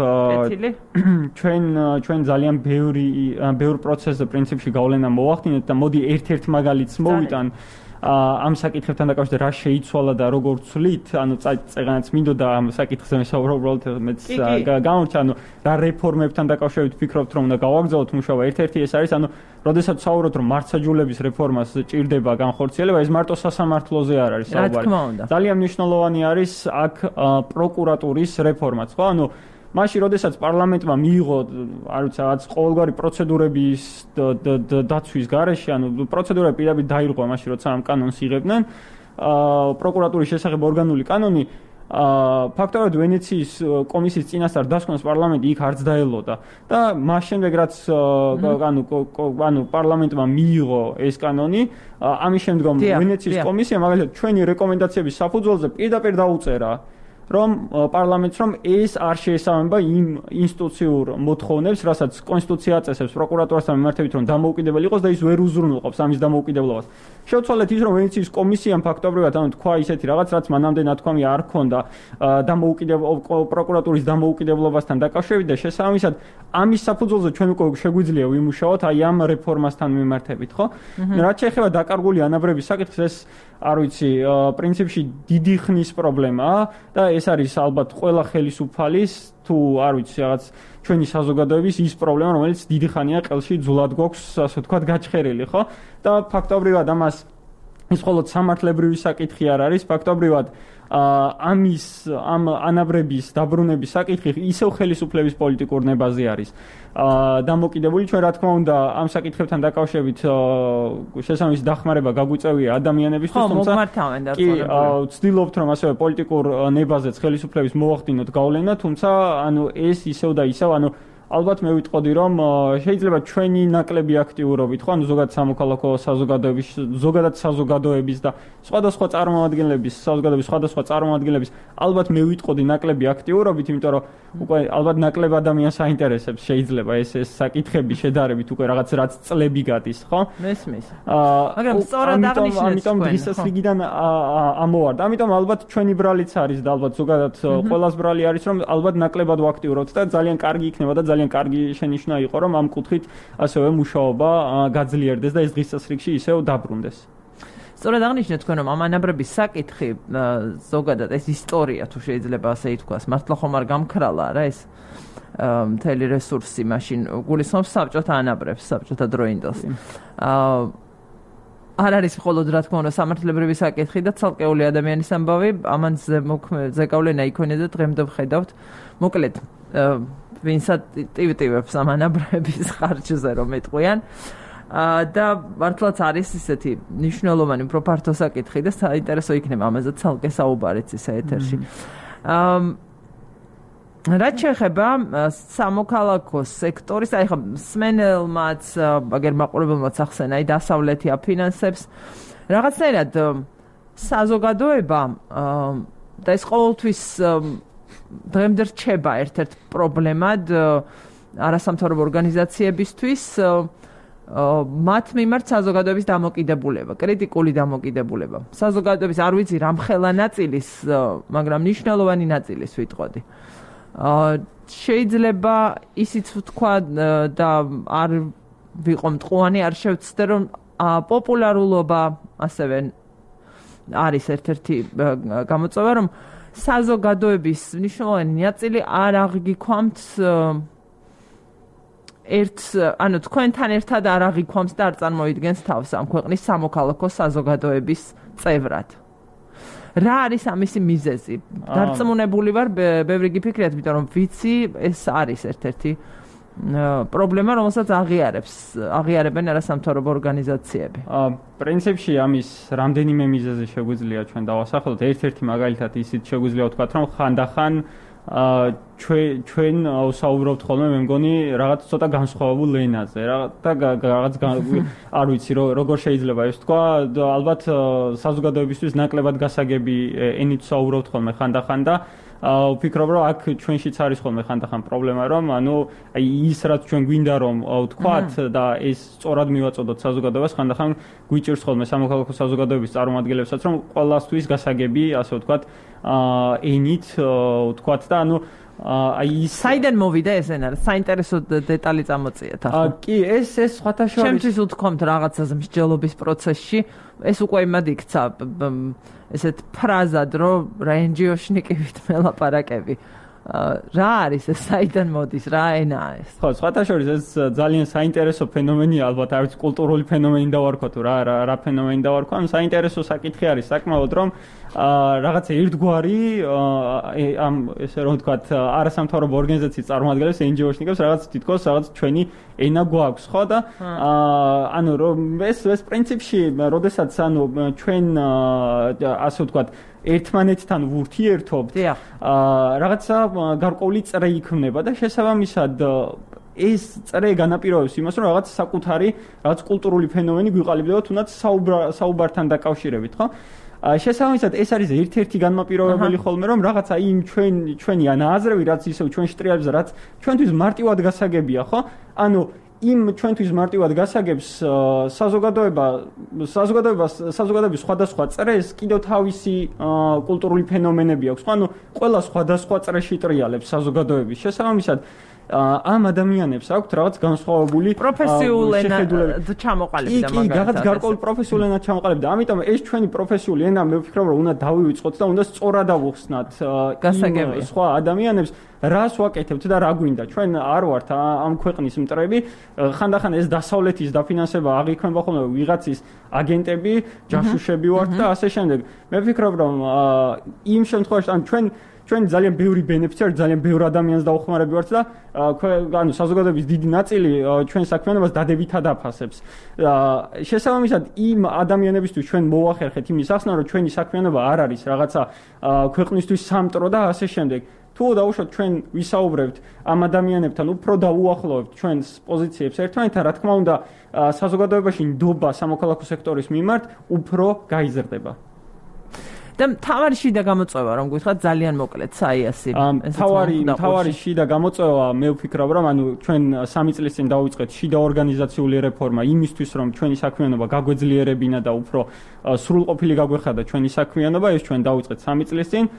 ჩვენ ჩვენ ძალიან ბევრი ბევრ პროცესზე პრინციპში გავლენა მოვახდინეთ და მოდი ერთ-ერთ მაგალითს მოვიტან. ამ საკითხებთან დაკავშირებით რა შეიცვალა და როგორ ცვლით, ანუ წეგანაც მინდოდა ამ საკითხზე მესაუბრა უბრალოდ მეც გამორჩა, ანუ რა რეფორმებთან დაკავშირებით ვფიქრობთ რომ უნდა გავაგზავნოთ მუშაობა. ერთ-ერთი ეს არის, ანუ როდესაც ვსაუბრობთ რომ მართლმსაჯულების რეფორმას ჭირდება განხორციელება, ეს მარტო სასამართლოზე არ არის საუბარი. ძალიან მნიშვნელოვანი არის აქ პროკურატურის რეფორმაც, ხო? ანუ მაშინ როდესაც პარლამენტმა მიიღო, არ ვიცი, რაღაც ყოველგვარი პროცედურების დაცვის გარეშე, ანუ პროცედურები პირდაპირ დაირღვა მაშინ, როცა ამ კანონს იღებდნენ, აა პროკურატურის შესახებ ორგანული კანონი, აა ფაქტობრივად ვენეციის კომისიის წინასწარ დასკვნას პარლამენტი იქ არც დაელოდა და მას შემდეგ რაც ანუ ანუ პარლამენტმა მიიღო ეს კანონი, ამის შემდგომ ვენეციის კომისია მაგალითად ჩვენი რეკომენდაციების საფუძველზე პირდაპირ დაუწერა რომ პარლამენტს რომ ეს არ შეესაბამება იმ ინსტიტუციურ მოთხოვნებს, რასაც კონსტიტუცია აწესებს პროკურატურასთან მიმართებით, რომ დამოუკიდებელი იყოს და ის ვერ უზრუნველყოფს ამის დამოუკიდებლობას. შევცვალეთ ის, რომ ვენეციის კომისიამ ფაქტობრივად ანუ თქვა ისეთი რაღაც, რაც მანამდე ნათქვამი არ ქონდა დამოუკიდებლობა პროკურატურის დამოუკიდებლობასთან დაკავშირებით და შესაბამისად ამის საფუძველზე ჩვენ უკვე შეგვიძლია ვიმუშაოთ აი ამ რეფორმასთან მიმართებით, ხო? რაც შეეხება დაკარგული ანაბრების საკითხს, ეს არ ვიცი, პრინციპში დიდი ხნის პრობლემაა და ეს არის ალბათ ყველა ხელისუფალის თუ არ ვიცი რაღაც ჩვენი საზოგადოების ის პრობლემა, რომელიც დიდი ხანია ყელში ძულად გვაქვს, ასე ვთქვათ, გაჩხერილი, ხო? და ფაქტობრივად ამას ის მხოლოდ სამართლებრივი საკითხი არ არის, ფაქტობრივად ამის ამ ანაბრების დაბრუნების საკითხი ისევ ხელისუფლების პოლიტიკურ ნებაზე არის. დამოკიდებული ჩვენ რა თქმა უნდა ამ საკითხებთან დაკავშირებით შესაბამისი დახმარება გაგვიწევია ადამიანებისთვის, თუმცა კი ვცდილობთ რომ ასევე პოლიტიკურ ნებაზეც ხელისუფლების მოვახდინოთ გავლენა, თუმცა ანუ ეს ისევ და ისევ ანუ ალბათ მე ვიტყოდი რომ შეიძლება ჩვენი ნაკლები აქტიურობით, ხო, ანუ ზოგადად სამოქალაქო საზოგადოების, ზოგადად საზოგადოების და სხვადასხვა წარმომადგენლების, საზოგადოების სხვადასხვა წარმომადგენლების ალბათ მე ვიტყოდი ნაკლები აქტიურობით, იმიტომ რომ უკვე ალბათ ნაკლებ ადამიანს აინტერესებს შეიძლება ეს ეს საკითხები შედარებით უკვე რაღაც რაც წლები გადის, ხო? მესმის. მაგრამ სწორად აღნიშნეთ, ამიტომ დღესაც რიგიდან ამოვარდა. ამიტომ ალბათ ჩვენი ბრალიც არის და ალბათ ზოგადად ყველას ბრალი არის რომ ალბათ ნაკლებად ვაქტიურობთ და ძალიან კარგი იქნება და ძალიან კარგი შენიშვნა იყო რომ ამ კუთხით ასევე მუშაობა გაძლიერდეს და ეს დღის წესრიგში ისევ დაბრუნდეს. სწორად აღნიშნეთ თქვენ რომ ამ ანაბრების საკითხი ზოგადად ეს ისტორია თუ შეიძლება ასე ითქვას, მართლა ხომ არ გამქრალა რა ეს მთელი რესურსი მაშინ გულისხმობს საბჭოთა ანაბრებს, საბჭოთა დროინდელს. აა არ არის მხოლოდ რა თქმა უნდა სამართლებრივი საკითხი და ცალკეული ადამიანის ამბავი, ამან ზეკავლენა იქონია და დღემდე ვხედავთ. მოკლედ ვინცად ტივტივებს ამ ანაბრების ხარჯზე რომ ეტყვიან. და მართლაც არის ისეთი მნიშვნელოვანი უფრო ფართო საკითხი და საინტერესო იქნება ამაზე ცალკე საუბარიც ისე ეთერში. რაც შეეხება სამოქალაქო სექტორის, აი ხა სმენელმაც, აგერ მაყურებელმაც ახსენა, აი დასავლეთი აფინანსებს რაღაცნაირად საზოგადოება და ეს ყოველთვის დღემდე რჩება ერთ-ერთ პრობლემად არასამთავრობო ორგანიზაციებისთვის მათ მიმართ საზოგადოების დამოკიდებულება, კრიტიკული დამოკიდებულება. საზოგადოების არ ვიცი რამხელა ნაწილის, მაგრამ მნიშვნელოვანი ნაწილის ვიტყოდი. შეიძლება ისიც ვთქვა და არ ვიყო მტყუანი, არ შევცდე რომ პოპულარულობა ასევე არის ერთ-ერთი გამოწვევა, რომ საზოგადოების მნიშვნელოვანი ნაწილი არ აღგიქვამთ ერთ, ანუ თქვენთან ერთად არ აღიქვამს და არ წარმოიდგენს თავს ამ ქვეყნის სამოქალაქო საზოგადოების წევრად. რა არის ამისი მიზეზი? დარწმუნებული ვარ, ბევრი გიფიქრიათ, იმიტომ რომ ვიცი, ეს არის ერთ-ერთი პრობლემა, რომელსაც აღიარებს, აღიარებენ არასამთავრობო ორგანიზაციები. პრინციპში ამის რამდენიმე მიზეზი შეგვიძლია ჩვენ დავასახელოთ. ერთ-ერთი მაგალითად ისიც შეგვიძლია ვთქვათ, რომ ხანდახან ჩვენ ჩვენ საუბრობთ ხოლმე მე მგონი რაღაც ცოტა განსხვავებულ ენაზე და რაღაც არ ვიცი როგორ შეიძლება ეს თქვა ალბათ საზოგადოებისთვის ნაკლებად გასაგები ენით საუბრობთ ხოლმე ხანდახან და ვფიქრობ რომ აქ ჩვენშიც არის ხოლმე ხანდახან პრობლემა რომ ანუ აი ის რაც ჩვენ გვინდა რომ ვთქვათ და ეს სწორად მივაწოდოთ საზოგადოებას ხანდახან გვიჭირს ხოლმე სამოქალაქო საზოგადოების წარმომადგენლებსაც რომ ყველასთვის გასაგები ასე ვთქვათ ენით ვთქვათ და ანუ აი საიდან მოვიდა ეს ენა? საინტერესო დეტალი წამოწიეთ ახლა. კი, ეს ეს სხვათა შორის ჩემთვის უთქვამთ რაღაცაზე მსჯელობის პროცესში, ეს უკვე იმად იქცა ესეთ ფრაზად, რომ რენჯიოშნიკივით მელაპარაკები. რა არის ეს საიდან მოდის, რა ენაა ეს? ხო, სხვათა შორის ეს ძალიან საინტერესო ფენომენია, ალბათ არც კულტურული ფენომენი დავარქვა თუ რა რა ფენომენი დავარქვა, ამ საინტერესო საკითხი არის საკმაოდ რომ რაღაცა ერთგვარი ამ ესე რომ ვთქვათ არასამთავრობო ორგანიზაციის წარმომადგენლებს ენჯიოშნიკებს რაღაც თითქოს რაღაც ჩვენი ენა გვაქვს, ხო და ანუ რომ ეს ეს პრინციპში, როდესაც ანუ ჩვენ ასე ვთქვათ ერთმანეთთან ვურთიერთობთ, რაღაცა გარკვეული წრე იქმნება და შესაბამისად ეს წრე განაპირობებს იმას, რომ რაღაც საკუთარი, რაღაც კულტურული ფენომენი გვიყალიბდება თუნდაც საუბართან დაკავშირებით, ხო? შესაბამისად ეს არის ერთ-ერთი განმაპირობებელი ხოლმე რომ რაღაცა იმ ჩვენ ჩვენი ანაზრევი რაც ისევ ჩვენ შტრიალებს რაც ჩვენთვის მარტივად გასაგებია ხო ანუ იმ ჩვენთვის მარტივად გასაგებს საზოგადოება საზოგადოებას საზოგადოების სხვადასხვა წრეს კიდევ თავისი კულტურული ფენომენები აქვს ხო ანუ ყველა სხვადასხვა წრეში ტრიალებს საზოგადოების შესაბამისად ამ ადამიანებს აქვთ რაღაც განსხვავებული პროფესიული ენა ჩამოყალიბდა მაგალითად. კი, რაღაც გარკვეული პროფესიული ენა ჩამოყალიბდა. ამიტომ ეს ჩვენი პროფესიული ენა მე ვფიქრობ რომ უნდა დავივიწყოთ და უნდა სწორად ავუხსნათ იმ სხვა ადამიანებს რას ვაკეთებთ და რა გვინდა. ჩვენ არ ვართ ამ ქვეყნის მტრები, ხანდახან ეს დასავლეთის დაფინანსება აღიქმება ხოლმე ვიღაცის აგენტები, ჯაშუშები ვართ და ასე შემდეგ. მე ვფიქრობ რომ იმ შემთხვევაში ან ჩვენ ჩვენ ძალიან ბევრი ბენეფიციარი, ძალიან ბევრი ადამიანს დაუხმარები ვართ და ანუ საზოგადოების დიდი ნაწილი ჩვენ საქმიანობას დადებითად აფასებს. შესაბამისად იმ ადამიანებისთვის ჩვენ მოვახერხეთ იმის ახსნა, რომ ჩვენი საქმიანობა არ არის რაღაცა ქვეყნისთვის სამტრო და ასე შემდეგ. თუ დავუშვათ ჩვენ ვისაუბრებთ ამ ადამიანებთან, უფრო დაუახლოვებთ ჩვენს პოზიციებს ერთმანეთთან, რა თქმა უნდა, საზოგადოებაში ნდობა სამოქალაქო სექტორის მიმართ უფრო გაიზრდება. და თავარი შიდა გამოწვევა რომ გითხრათ ძალიან მოკლედ საიასი თავარი თავარი შიდა გამოწვევა მე ვფიქრობ რომ ანუ ჩვენ სამი წლის წინ დავიწყეთ შიდა ორგანიზაციული რეფორმა იმისთვის რომ ჩვენი საქმიანობა გაგვეძლიერებინა და უფრო სრულყოფილი გაგვეხადა ჩვენი საქმიანობა ეს ჩვენ დავიწყეთ სამი წლის წინ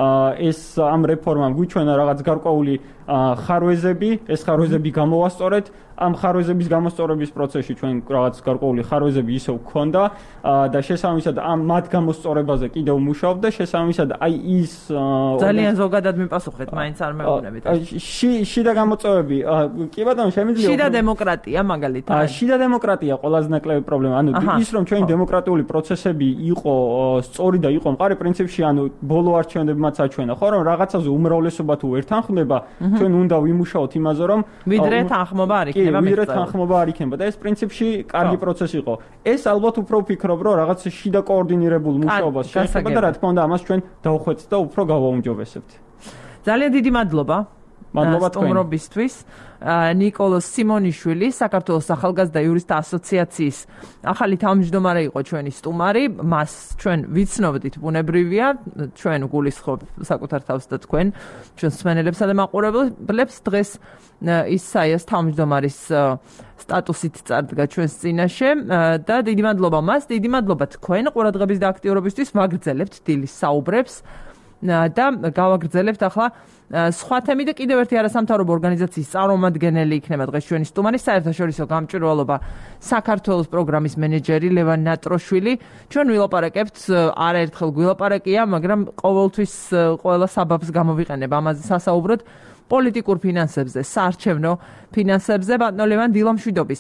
ეს ამ რეფორმამ გვიჩვენა რაღაც გარკვეული ხარვეზები ეს ხარვეზები გამოვასწორეთ ამ ხარვეზების გამოსწორების პროცესში ჩვენ რაღაც გარკვეული ხარვეზები ისევ გქონდა და შესაბამისად ამ მათ გამოსწორებაზე კიდევ მუშაობ და შესაბამისად აი ის ძალიან ზოგადად მიპასუხეთ მაინც არ მეუბნებით შიდა გამოწვევები კი ბატონო შემიძლია შიდა დემოკრატია მაგალითად შიდა დემოკრატია ყველაზე ნაკლები პრობლემა ანუ ის რომ ჩვენი დემოკრატიული პროცესები იყო სწორი და იყო მყარი პრინციპში ანუ ბოლო არჩევნებმაც აჩვენა ხო რომ რაღაცაზე უმრავლესობა თუ ვერ თანხმდება ჩვენ უნდა ვიმუშაოთ იმაზე რომ ვიდრე თანხმობა არ იქნება ვიდრე თანხმობა არ იქნება და ეს პრინციპში კარგი პროცესი იყო ეს ალბათ უფრო ვფიქრობ რომ რაღაც შიდა კოორდინირებულ მუშაობას შეეხება და რა თქმა უნდა ამას ჩვენ დავხვეწთ და უფრო გავაუმჯობესებთ ძალიან დიდი მადლობა მადლობა სტუმრობისთვის ნიკოლოზ სიმონიშვილი საქართველოს ახალგაზრდა იურისტთა ასოციაციის ახალი თავმჯდომარე იყო ჩვენი სტუმარი მას ჩვენ ვიცნობდით ბუნებრივია ჩვენ გულისხმობ საკუთარ თავს და თქვენ ჩვენ მსმენელებსა და მაყურებლებს დღეს ის საიას თავმჯდომარის სტატუსით წარდგა ჩვენს წინაშე და დიდი მადლობა მას დიდი მადლობა თქვენ ყურადღების და აქტიურობისთვის ვაგრძელებთ დილის საუბრებს და გავაგრძელებთ ახლა სხვა თემი და კიდევ ერთი არასამთავრობო ორგანიზაციის წარმომადგენელი იქნება დღეს ჩვენი სტუმარი საერთაშორისო გამჭვირვალობა საქართველოს პროგრამის მენეჯერი ლევან ნატროშვილი ჩვენ ვილაპარაკებთ არაერთხელ გვილაპარაკია მაგრამ ყოველთვის ყველა საბაბს გამოვიყენებ ამაზე სასაუბროდ პოლიტიკურ ფინანსებზე საარჩევნო ფინანსებზე ბატონო ლევან დილამშვიდობის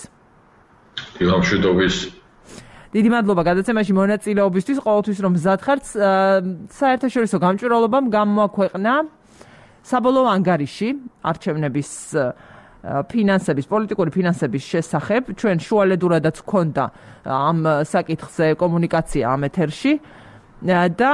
დილამშვიდობის დიდი მადლობა გადაცემაში მონაწილეობისთვის ყოველთვის რომ მზად ხართ საერთაშორისო გამჭვირვალობამ გამოაქვეყნა საბოლოო ანგარიში არჩევნების ფინანსების პოლიტიკური ფინანსების შესახებ ჩვენ შუალედურადაც გქონდა ამ საკითხზე კომუნიკაცია ამ ეთერში და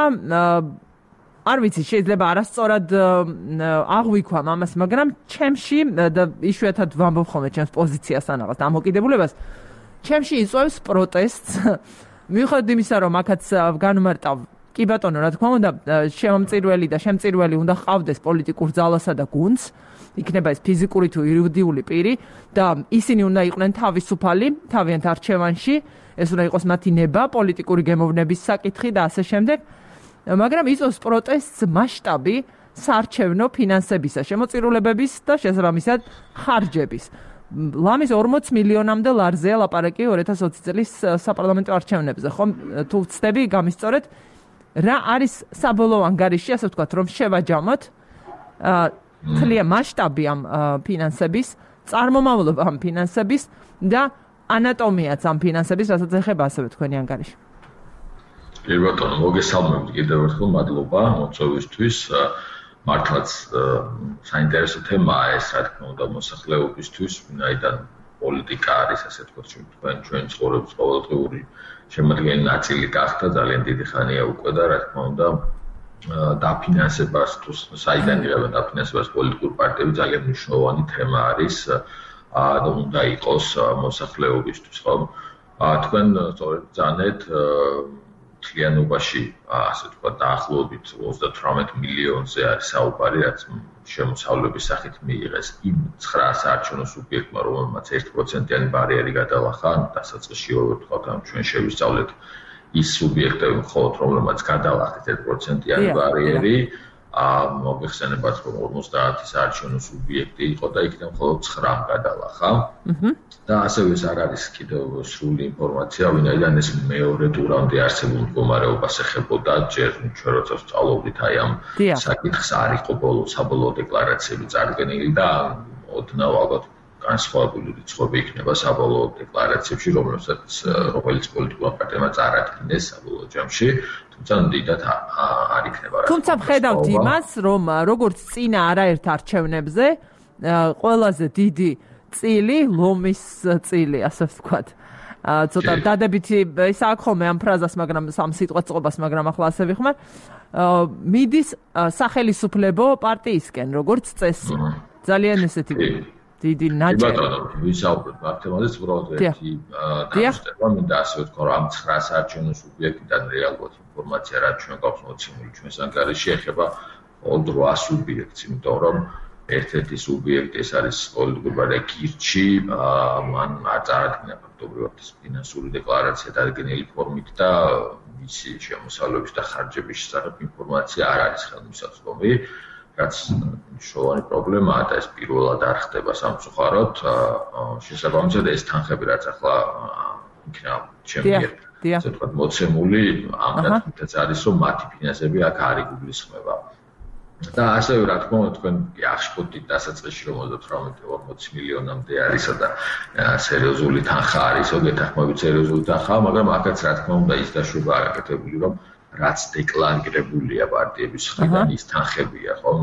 არ ვიცი შეიძლება არასწორად აღვიქვამ ამას მაგრამ ჩემში და იშვიათად ვამბობ ხოლმე ჩემს პოზიციას ან რაღაც დამოკიდებულებას ჩემში იწვევს პროტესტს მიუხედავად იმისა რომ აქაც განმარტავ კი ბატონო, რა თქმა უნდა, შემომწირველი და შემწირველი უნდა ჰყავდეს პოლიტიკურ ძალასა და გუნდს, იქნება ეს ფიზიკური თუ იურიდიული პირი და ისინი უნდა იყვნენ თავისუფალი, თავიანთ არჩევანში, ეს უნდა იყოს მათი ნება, პოლიტიკური გემოვნების საკითხი და ასე შემდეგ. მაგრამ იწვევს პროტესტს მასშტაბი საარჩევნო ფინანსებისა, შემოწირულებების და შესაბამისად ხარჯების. ლამის ორმოც მილიონამდე ლარზეა ლაპარაკი ორი ათას ოცი წლის საპარლამენტო არჩევნებზე, ხომ თუ ვცდები გამისწორეთ, რა არის საბოლოო ანგარიში, ასე ვთქვათ, რომ შევაჯამოთ თლიან მასშტაბი ამ ფინანსების, წარმომავლობა ამ ფინანსების და ანატომიაც ამ ფინანსების, რასაც ეხება ასევე თქვენი ანგარიში. კი ბატონო, მოგესალმებით კიდევ ერთხელ, მადლობა მოწვევისთვის. მართლაც საინტერესო თემაა ეს, რა თქმა უნდა, მოსახლეობისთვის, ვინაიდან პოლიტიკა არის, ასე ვთქვათ, თქვენ ჩვენ ცხოვრების ყოველდღიური შემადგენელი ნაწილი გახდა, ძალიან დიდი ხანია უკვე და რა თქმა უნდა, დაფინანსებას თუ საიდან იღებენ დაფინანსებას პოლიტიკური პარტიები ძალიან მნიშვნელოვანი თემა არის და უნდა იყოს მოსახლეობისთვის, ხო? თქვენ სწორედ ბრძანეთ მთლიანობაში, ასე ვთქვათ, დაახლოებით ოცდათვრამეტ მილიონზე არის საუბარი, რაც შემოსავლების სახით მიიღეს იმ ცხრა საარჩევნო სუბიექტმა, რომელმაც ერთი პროცენტიანი ბარიერი გადალახა, დასაწყისში ვთქვათ, ჩვენ შევისწავლეთ ის სუბიექტები მხოლოდ, რომელმაც გადალახეთ ერთი პროცენტიანი ბარიერი, მოგეხსენებათ, რომ ორმოცდაათი საარჩევნო სუბიექტი იყო და იქიდან მხოლოდ ცხრამ გადალახა. და ასევე ეს არ არის კიდევ სრული ინფორმაცია, ვინაიდან ეს მეორე ტურამდე არსებულ მდგომარეობას ეხებოდა, ჯერ ჩვენ როცა ვსწავლობდით აი ამ საკითხს არ იყო ბოლო საბოლოო დეკლარაციები წარდგენილი და ოდნავ ალბათ განსხვავებული რიცხვები იქნება საბოლოო დეკლარაციებში, რომელსაც რომელიც პოლიტიკურმა პარტიებმა წარადგინეს საბოლოო ჯამში, თუმცა დიდად არ იქნება რა. თუმცა ვხედავთ იმას, რომ როგორც წინა არაერთ არჩევნებზე ყველაზე დიდი წილი, ლომის წილი, ასე ვთქვათ. ცოტა დადებითი ის აქ ხოლმე ამ ფრაზას, მაგრამ სამ სიტყვას წყობას, მაგრამ ახლა ასე ვიხმარ. მიდის სახელისუფლებო პარტიისკენ, როგორც წესი. ძალიან ესეთი დიდი ნაჭერი. ბატონო, ვისაუბრეთ მაგ თემაზეც, უბრალოდ ერთი დამსწრება მინდა ასე ვთქვა, რომ ამ ცხრა საარჩევნო სუბიექტიდან რეალურად ინფორმაცია, რაც ჩვენ გვაქვს მოცემული ჩვენს ანგარიში, ეხება მხოლოდ რვა სუბიექტს, იმიტომ რომ ერთ-ერთი სუბიექტი ეს არის პოლიტიკური პარტია კირჩი, მან არ წარადგინა ფაქტობრივად ფინანსური დეკლარაცია დადგენილი ფორმით და მისი შემოსავლების და ხარჯების შესახებ ინფორმაცია არ არის ხელმისაწვდომი, რაც მნიშვნელოვანი პრობლემაა და ეს პირველად არ ხდება სამწუხაროდ. შესაბამისად ეს თანხები, რაც ახლა იქნება ჩემი ერთ ასე ვთქვათ მოცემული, ამ დათმითაც არის, რომ მათი ფინანსები აქ არ იგულისხმება. და ასევე რა თქმა უნდა თქვენ აღშფოთით დასაწყისში რომ ოცდათვრამეტ ორმოცი მილიონამდე არის და სერიოზული თანხა არის, ოგეთახმებით სერიოზული თანხაა, მაგრამ აქაც რა თქმა უნდა ის დაშვება არ აკეთებული, რომ რაც დეკლარირებულია პარტიების მხრიდან ის თანხებია, ხო?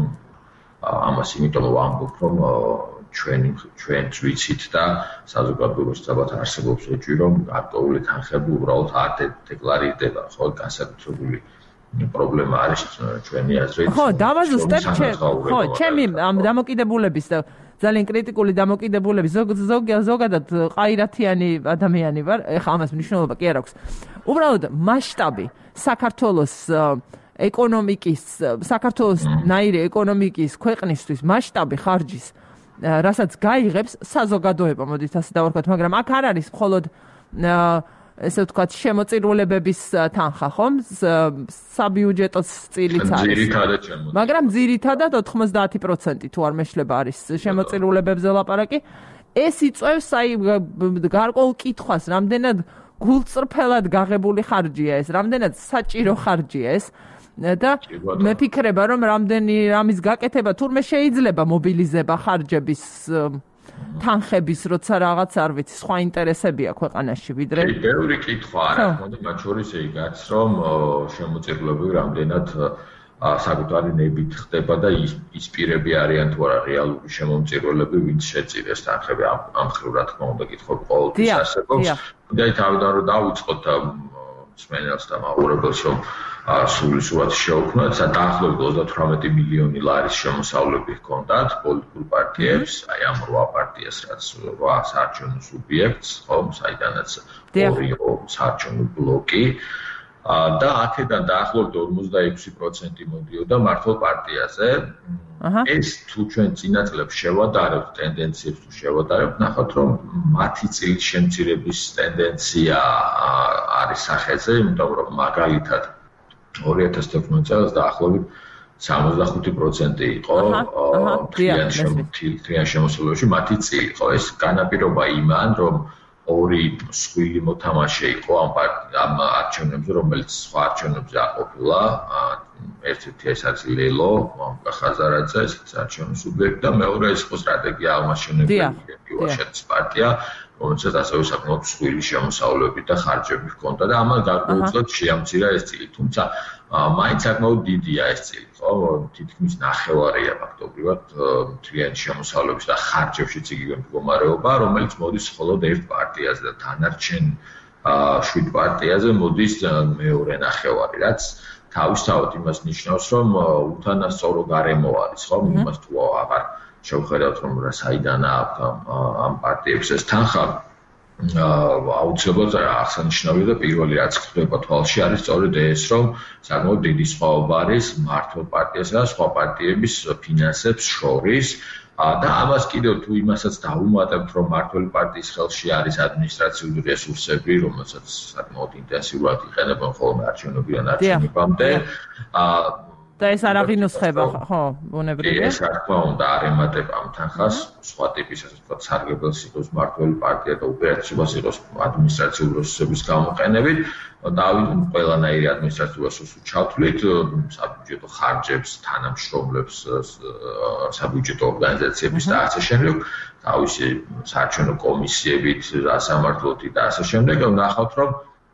ამას იმიტომ ვამბობ, რომ ჩვენ ჩვენც ვიცით და საზოგადოებაში ალბათ არსებობს ეჭვი, რომ გარკვეული თანხები უბრალოდ არ დეკლარირდება, ხო, განსაკუთრებული პრობლემა არის ჩვენი აზრით. ხო, დავაზუსტებ ჩემ, ხო, ჩემი ამ დამოკიდებულების და ძალიან კრიტიკული დამოკიდებულების ზოგადად ყაირათიანი ადამიანი ვარ, ეხლა ამას მნიშვნელობა კი არ აქვს. უბრალოდ მასშტაბი საქართველოს ეკონომიკის, საქართველოს ნაირი ეკონომიკის ქვეყნისთვის მასშტაბი ხარჯის, რასაც გაიღებს საზოგადოება, მოდით ასე დავარქვათ, მაგრამ აქ არ არის მხოლოდ ესე ვთქვათ, შემოწირულებების თანხა, ხომ? საბიუჯეტო წილიც არის. მაგრამ ძირითადად ოთხმოცდაათი პროცენტი თუ არ მეშლება არის შემოწირულებებზე ლაპარაკი. ეს იწვევს აი გარკვეულ კითხვას, რამდენად გულწრფელად გაღებული ხარჯია ეს, რამდენად საჭირო ხარჯია ეს. და მე ფიქრება, რომ რამდენი რამის გაკეთება თურმე შეიძლება მობილიზება ხარჯების თანხების, როცა რაღაც არ ვიცი, სხვა ინტერესებია ქვეყანაში, ვიდრე. კი, ბევრი კითხვაა, რა თქმა უნდა, მათ შორის ეგაც, რომ შემოწირულობები რამდენად საკუთარი ნებით ხდება და ის პირები არიან თუ არა რეალური შემომწირულები, ვინც შეწირეს თანხები, ამ მხრივ რა თქმა უნდა, კითხვები ყოველთვის არსებობს. და თავიდან რომ დავიწყოთ მსმენელს და მაყურებელს, რომ სრული სურათი შევქმნათ, დაახლოებით ოცდათვრამეტი მილიონი ლარის შემოსავლები ჰქონდათ პოლიტიკურ პარტიებს, აი ამ რვა პარტიას, რაც რვა საარჩევნო სუბიექტს, ხო, საიდანაც ორი საარჩევნო ბლოკი. და აქედან დაახლოებით ორმოცდაექვსი პროცენტი მოდიოდა მართლ პარტიაზე. ეს თუ ჩვენ წინა წლებს შევადარებთ ტენდენციებს თუ შევადარებთ, ნახავთ რომ მათი წილის შემცირების ტენდენცია არის სახეზე, იმიტომ რომ მაგალითად ორი ათას თექვსმეტ წელს დაახლოებით სამოცდახუთი პროცენტი იყო მთლიან შემოსავლობაში მათი წილი იყო. ეს განაპირობა იმან, რომ ორი მსხვილი მოთამაშე იყო ამ ამ არჩევნებზე, რომელიც სხვა არჩევნებზე არ ყოფილა. ერთ-ერთი ეს არის ლელო, ხაზარაძე, ეს არჩევნების სუბიექტი და მეორე ეს იყო სტრატეგია აღმაშენებელი იუაშეთის პარტია, რომელსაც ასევე საკმაოდ მსხვილი შემოსავლები და ხარჯები ჰქონდა და ამან გარკვეულწილად შეამცირა ეს წილი. თუმცა მაინც საკმაოდ დიდია ეს წილი, ხო? თითქმის ნახევარია ფაქტობრივად მთლიანი შემოსავლების და ხარჯებშიც იგივე მდგომარეობა, რომელიც მოდის მხოლოდ ერთ პარტიაზე და თანარჩენ შვიდ პარტიაზე მოდის მეორე ნახევარი, რაც თავისთავად იმას ნიშნავს, რომ უთანასწორო გარემო არის, ხო? იმას თუ აღარ შევხედავთ, რომ რა საიდან აქვს ამ პარტიებს ეს თანხა, აუცილებლად აღსანიშნავია და პირველი რაც ხდება თვალში არის სწორედ ეს, რომ საკმაოდ დიდი სხვაობა არის მართლ პარტიასა და სხვა პარტიების ფინანსებს შორის. და ამას კიდევ თუ იმასაც დავუმატებთ, რომ მართლ პარტიის ხელში არის ადმინისტრაციული რესურსები, რომელსაც საკმაოდ ინტენსიურად იყენებენ ხოლმე არჩევნებიდან არჩევნებამდე. და ეს არ აღინუსხება, ხო, ბუნებრივია. ეს რა თქმა უნდა არ ემატება ამ თანხას, სხვა ტიპის ასე ვთქვათ, სარგებელს იყოს მართლ პარტია და უპირატესობას იყოს ადმინისტრაციული რესურსების გამოყენებით. დავით ყველანაირი ადმინისტრაციული რესურსი ჩავთვლით, საბიუჯეტო ხარჯებს, თანამშრომლებს, საბიუჯეტო ორგანიზაციების და ასე შემდეგ, თავისი საარჩევნო კომისიებით, სასამართლოთი და ასე შემდეგ, ნახავთ რომ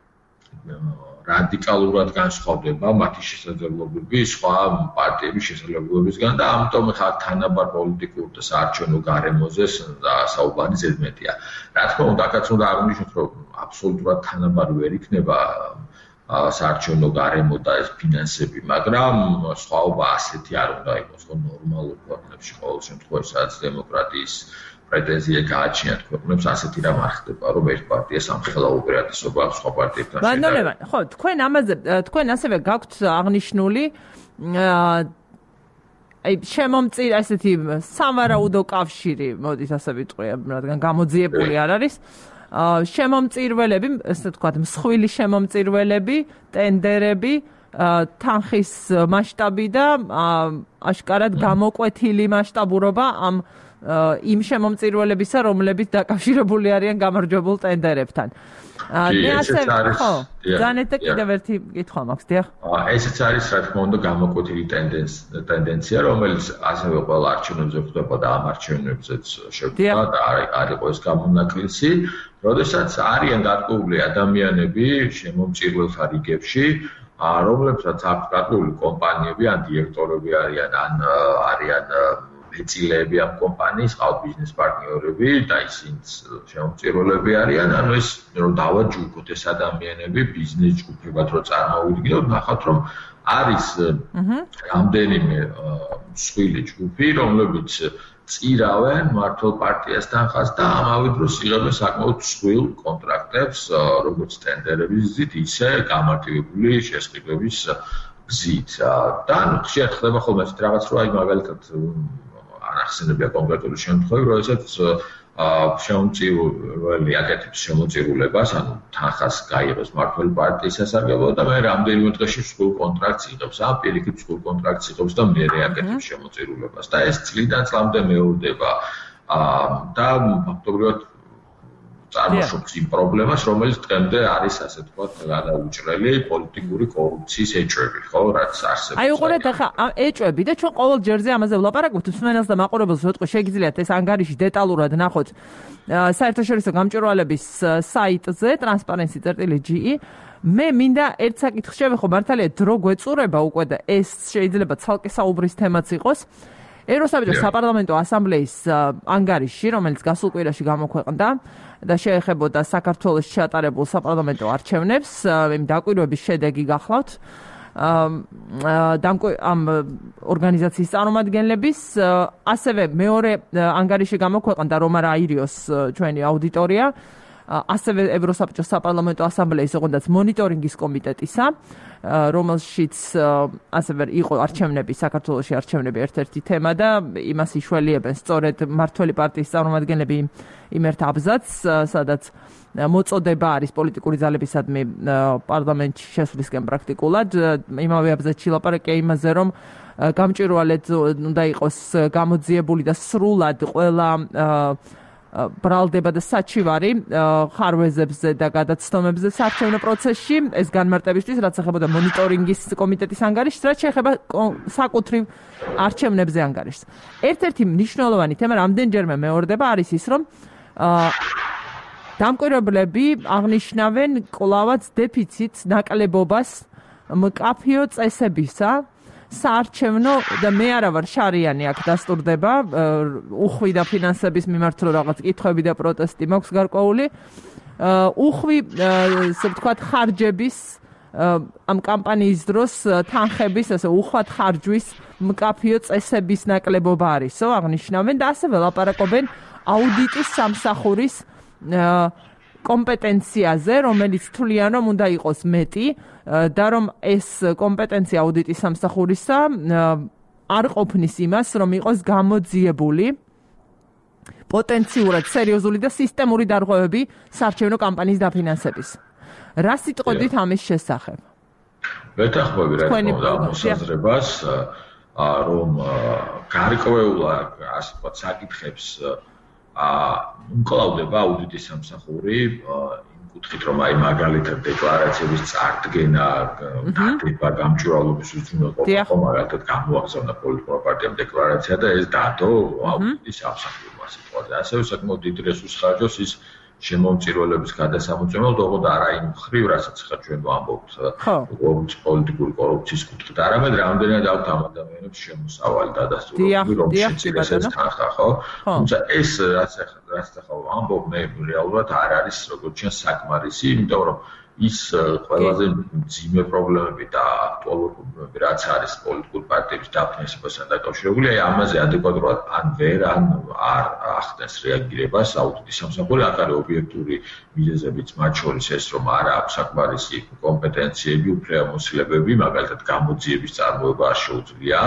რადიკალურად განსხვავდება მათი შესაძლებლობები სხვა პარტიების შესაძლებლობებისგან და ამიტომ ხარ თანაბარ პოლიტიკურ და საარჩევნო გარემოზე საუბარი ზედმეტია. რა თქმა უნდა, აქაც უნდა აღნიშნოთ, რომ აბსოლუტურად თანაბარი ვერ იქნება საარჩევნო გარემო და ეს ფინანსები, მაგრამ სხვაობა ასეთი არ უნდა იყოს, რომ ნორმალურ ქვეყნებში ყოველ შემთხვევაში სადაც დემოკრატიის პრეტენზია გააჩნიათ ქვეყნებს, ასეთი რამ არ ხდება, რომ ერთ პარტიას ამხელა უპირატესობა აქვს სხვა პარტიებთან შედარებით. ბატონო, ხო, თქვენ ამაზე თქვენ ასევე გაქვთ აღნიშნული აი შემომწირ ესეთი სამარაუდო კავშირი, მოდით ასე ვიტყვი, რადგან გამოძიებული არ არის. შემომწირველები, ესე ვთქვათ, მსხვილი შემომწირველები, ტენდერები, თანხის მასშტაბი და აშკარად გამოკვეთილი მასშტაბურობა ამ იმ შემომწირველებისა, რომლებიც დაკავშირებული არიან გამარჯვებულ ტენდერებთან. მე ასე ხო, ძალიან და კიდევ ერთი კითხვა მაქვს, დიახ. ესეც არის, რა თქმა უნდა, გამოკვეთილი ტენდენცია, რომელიც ასევე ყველა არჩევნებზე ხდება და ამ არჩევნებზეც შეგვიძლია და არ იყო ეს გამონაკლისი, როდესაც არიან გარკვეული ადამიანები შემომწირველთა რიგებში, რომლებსაც აქვს გარკვეული კომპანიები, ან დირექტორები არიან, ან არიან ეწილეები ამ კომპანიის, ყავთ ბიზნეს პარტნიორები და ისინიც შემომწირველები არიან, ანუ ეს რომ დავაჯგუფოთ ეს ადამიანები ბიზნეს ჯგუფებად რო წარმოვიდგინოთ, ნახავთ რომ არის რამდენიმე მსხვილი ჯგუფი, რომლებიც წირავენ მართლ პარტიას თანხას და ამავე დროს იღებენ საკმაოდ მსხვილ კონტრაქტებს, როგორც ტენდერების გზით, ისე გამარტივებული შესყიდვების გზით. და ხშირად ხდება ხოლმე ეს რაღაც რო აი მაგალითად ახსენებია კონკრეტული შემთხვევები, როდესაც შემომწირველი აკეთებს შემოწირულებას, ანუ თანხას გაიღებს მართლ პარტიის სასარგებლოდ და მე რამდენიმე დღეში მსხვილ კონტრაქტს იღებს, ამ პირიქით მსხვილ კონტრაქტს იღებს და მე აკეთებს შემოწირულებას და ეს წლიდან წლამდე მეორდება. და ფაქტობრივად წარმოშობს იმ პრობლემას, რომელიც დღემდე არის, ასე ვთქვათ, გადაუჭრელი პოლიტიკური კორუფციის ეჭვები, ხო, რაც არსებობს. აი, უყურეთ ახლა ეჭვები და ჩვენ ყოველ ჯერზე ამაზე ვლაპარაკობთ, მსმენელს და მაყურებელს ვეთქვი, შეგიძლიათ ეს ანგარიში დეტალურად ნახოთ საერთაშორისო გამჭვირვალების საიტზე transparency dot g e. მე მინდა ერთ საკითხს შევეხო, მართალია დრო გვეწურება უკვე და ეს შეიძლება ცალკე საუბრის თემაც იყოს. ევროსაბჭოს საპარლამენტო ასამბლეის ანგარიში, რომელიც გასულ კვირაში გამოქვეყნდა და შეეხებოდა საქართველოს ჩატარებულ საპარლამენტო არჩევნებს, იმ დაკვირვების შედეგი გახლავთ. ამ ორგანიზაციის წარმომადგენლების, ასევე მეორე ანგარიში გამოქვეყნდა რომარ აირიოს ჩვენი აუდიტორია, ასევე ევროსაბჭოს საპარლამენტო ასამბლეის ოღონდაც მონიტორინგის კომიტეტისა, რომელშიც ასევე იყო არჩევნები, საქართველოში არჩევნები ერთ-ერთი თემა და იმას იშველიებენ სწორედ მმართველი პარტიის წარმომადგენლები იმ ერთ აბზაცს, სადაც მოწოდება არის პოლიტიკური ძალებისადმი პარლამენტში შესვლისკენ პრაქტიკულად. იმავე აბზაცში ლაპარაკია იმაზე, რომ გამჭვირვალედ უნდა იყოს გამოძიებული და სრულად ყველა ბრალდება და საჩივარი ხარვეზებზე და გადაცდომებზე საარჩევნო პროცესში, ეს განმარტებისთვის, რაც ეხება მონიტორინგის კომიტეტის ანგარიშს, რაც შეეხება საკუთრივ არჩევნებზე ანგარიშს. ერთ-ერთი მნიშვნელოვანი თემა რამდენჯერმე მეორდება არის ის, რომ დამკვირვებლები აღნიშნავენ კლავაც დეფიციტს, ნაკლებობას მკაფიო წესებისა საარჩევნო და მე არა ვარ შარიანი აქ დასტურდება უხვი და ფინანსების მიმართ რო რაღაც კითხვები და პროტესტი მაქვს გარკვეული უხვი ასე ვთქვათ ხარჯების ამ კამპანიის დროს თანხების ასე უხვად ხარჯვის მკაფიო წესების ნაკლებობა არისო აღნიშნავენ და ასევე ლაპარაკობენ აუდიტის სამსახურის კომპეტენციაზე, რომელიც თვლიან რომ უნდა იყოს მეტი და რომ ეს კომპეტენცია აუდიტის სამსახურისა არ ყოფნის იმას, რომ იყოს გამოძიებული პოტენციურად სერიოზული და სისტემური დარღვევები საარჩევნო კამპანიის დაფინანსების. რა სიტყვებით ამის შესახებ? ვეთანხმები რა თქმა უნდა მოსაზრებას, რომ გარკვეულ ასე ვთქვათ საკითხებს უმკლავდება აუდიტის სამსახური იმ კუთხით, რომ აი მაგალითად დეკლარაციების წარდგენა, დაგება გამჭვირვალობის უზრუნველყოფა, მაგალითად გამოაგზავნა პოლიტიკურ პარტიამ დეკლარაცია და ეს დადო აუდიტის სამსახურმა სიტყვაზე. ასევე საკმაოდ დიდ რესურსს ხარჯავს ის შემომწირველების გადასამოწმებლად, ოღონდ არა იმ მხრივ, რასაც ხა ჩვენ ვამბობთ, პოლიტიკური კორუფციის კუთხით, არამედ რამდენად აქვთ ამ ადამიანებს შემოსავალი დადასტურებული, რომ შეცდეს ეს თანხა, ხო? თუმცა ეს რაც რაც ახლა ვამბობ, მე რეალურად არ არის როგორც ჩვენ საკმარისი, იმიტომ რომ ის ყველაზე მძიმე პრობლემები და აქტუალური პრობლემები, რაც არის პოლიტიკური პარტიების დაფინანსებასთან დაკავშირებული, აი ამაზე ადეკვატურად ან ვერ ან არ ახდენს რეაგირებას აუდიტის სამსახური, აქ არის ობიექტური მიზეზებიც, მათ შორის ეს, რომ არ აქვს საკმარისი კომპეტენციები, უფლებამოსილებები, მაგალითად გამოძიების წარმოება არ შეუძლია.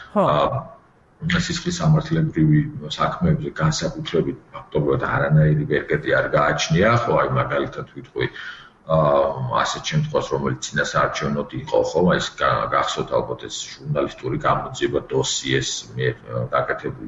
სისხლის სამართლებრივი საქმეებზე განსაკუთრებით ფაქტობრივად არანაირი ბერკეტი არ გააჩნია, ხო, აი მაგალითად ვიტყვი ასეთ შემთხვევას, რომელიც წინა საარჩევნოდ იყო, ხომ, ეს გახსოვთ ალბათ ეს ჟურნალისტური გამოძიება დოსიეს მიერ გაკეთებული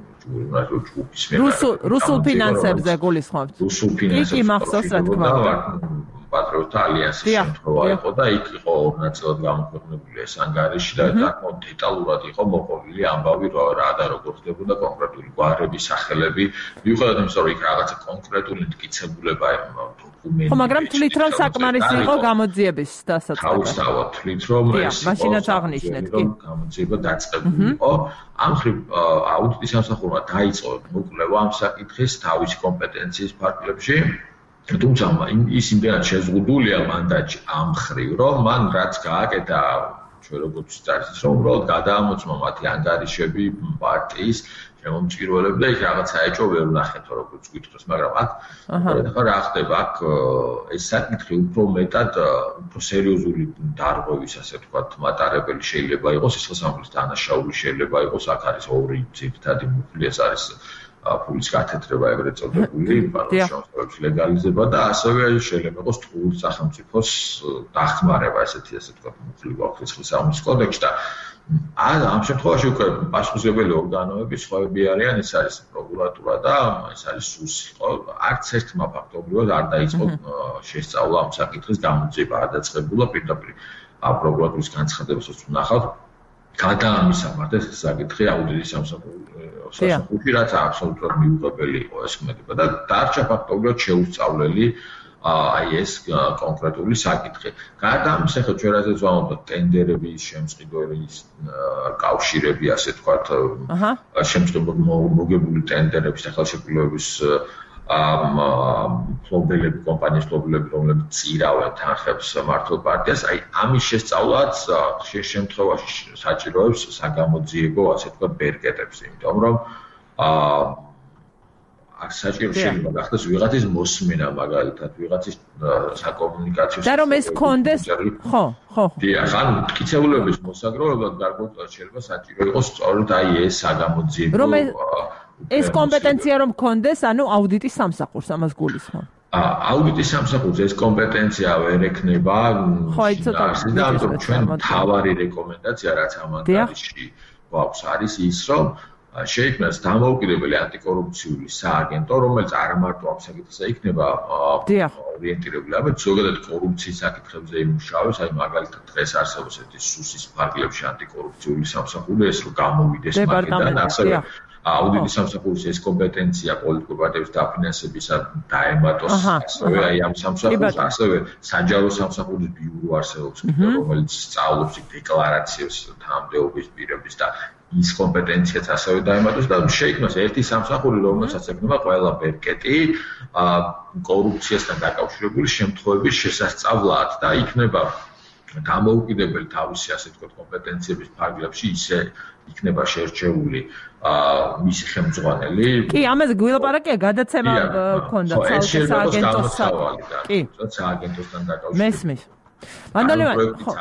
ჯგუფის მიერ. რუსულ ფინანსებზე გულისხმობთ? რუსულ ფინანსებზე. კი, მახსოვს რა თქმა უნდა. პატრიოტთა ალიანსის შემთხვევა იყო და იქ იყო ორ ნაწილად გამოქვეყნებული ეს ანგარიში და საკმაოდ დეტალურად იყო მოყოლილი ამბავი რა და როგორ ხდებოდა კონკრეტული გვარები, სახელები. მიუხედავად იმისა, რომ იქ რაღაცა კონკრეტული მტკიცებულება დოკუმენტი. ხო, მაგრამ თვლით რომ საკმარისი იყო გამოძიების დასაწყებად. თავისთავად თვლით რომ ეს მაშინაც აღნიშნეთ კი. გამოძიება დაწყებული იყო. ამ მხრივ აუდიტის სამსახურმა დაიწყო მოკვლევა ამ საკითხის თავისი კომპეტენციის ფარგლებში. თუმცა ის იმდენად შეზღუდულია მანდატში ამ მხრივ, რომ მან რაც გააკეთა ჩვენ როგორც წარსულს, რომ უბრალოდ გადაამოწმა მათი ანგარიშები პარტიის შემომწირველები და იქ რაღაც საეჭვო ვერ ვნახეთო, როგორც გითხრას, მაგრამ აქ ხო რა ხდება, აქ ეს საკითხი უფრო მეტად უფრო სერიოზული დარღვევის, ასე ვთქვათ, მატარებელი შეიძლება იყოს, სისხლისამართლის დანაშაული შეიძლება იყოს, აქ არის ორი ძირითადი მუხლი, ეს არის ფულის გათეთრება ეგრეთ წოდებული, პარლამენტის ლეგალიზება და ასევე შეიძლება იყოს თულ სახელმწიფოს დახმარება, ესეთი ასე ვთქვათ, მუხლი გვაქვს სისხლისამართლის კოდექსში და ამ შემთხვევაში უკვე პასუხისმგებელი ორგანოები სხვაები არიან, ეს არის პროკურატურა და ეს არის სუსი, ხო? არც ერთმა ფაქტობრივად არ დაიწყო შესწავლა ამ საკითხის გამოძიება, არ დაწყებულა პირდაპირ პროკურატურის განცხადებასაც ვნახავთ. გადაამისამართ ეს საკითხი აუდიტის სამსახურში, რაც აბსოლუტურად მიუღებელი იყო ეს ხმება და დარჩა ფაქტობრივად შეუსწავლელი აი ეს კონკრეტული საკითხი. გარდა ამისა, ხო ჩვენ რასაც ვამბობთ, ტენდერების შემწყიდველის კავშირები, ასე ვთქვათ, შემწყიდებლად მოგებული ტენდერების ახალშეკრულების ფლობელები, კომპანიის ფლობელები, რომლებიც წირავენ თანხებს მართლ პარტიას, აი ამის შესწავლაც ხშირ შემთხვევაში საჭიროებს საგამოძიებო, ასე ვთქვათ, ბერკეტებს, იმიტომ რომ აქ საჭირო შეიძლება გახდეს ვიღაცის მოსმენა მაგალითად ვიღაცის საკომუნიკაციო და რომ ეს კონდეს ხო ხო დიახ ანუ მტკიცებულების მოსაგროვებლად გარკვეულად შეიძლება საჭირო იყოს სწორედ აი ეს საგამოძიებო რომ ეს კომპეტენცია რომ კონდეს ანუ აუდიტის სამსახურს ამას გულისხმობ აუდიტის სამსახურს ეს კომპეტენცია ვერ ექნება ხო აი ცოტა და ამიტომ ჩვენ თავარი რეკომენდაცია რაც ამ ანგარიშში გვაქვს არის ის რომ შეიქმნას დამოუკიდებელი ანტიკორუფციული სააგენტო, რომელიც არა მარტო ამ საკითხზე იქნება ორიენტირებული, არამედ ზოგადად კორუფციის საკითხებზე იმუშავებს, აი მაგალითად დღეს არსებობს ერთი სუსის ფარგლებში ანტიკორუფციული სამსახური, ეს რომ გამოვიდეს მაგიდან, ასევე აუდიტის სამსახურის ეს კომპეტენცია პოლიტიკურ პარტიების დაფინანსებისა დაემატოს, ასევე აი ამ სამსახურს, ასევე საჯარო სამსახურის ბიურო არსებობს, რომელიც სწავლობს დეკლარაციებს თანამდებობის პირების და ის კომპეტენციაც ასევე დაემატოს და შეიქმნას ერთი სამსახური, რომელსაც ექნება ყველა ბერკეტი კორუფციასთან დაკავშირებული შემთხვევების შესასწავლად და იქნება დამოუკიდებელი თავისი ასე ვთქვათ კომპეტენციების ფარგლებში ისე იქნება შერჩეული მისი ხელმძღვანელი. კი, ამაზე გვილაპარაკია, გადაცემა გქონდა სააგენტოს კი, სააგენტოსთან დაკავშირებით. მესმის. მანდალევან ხო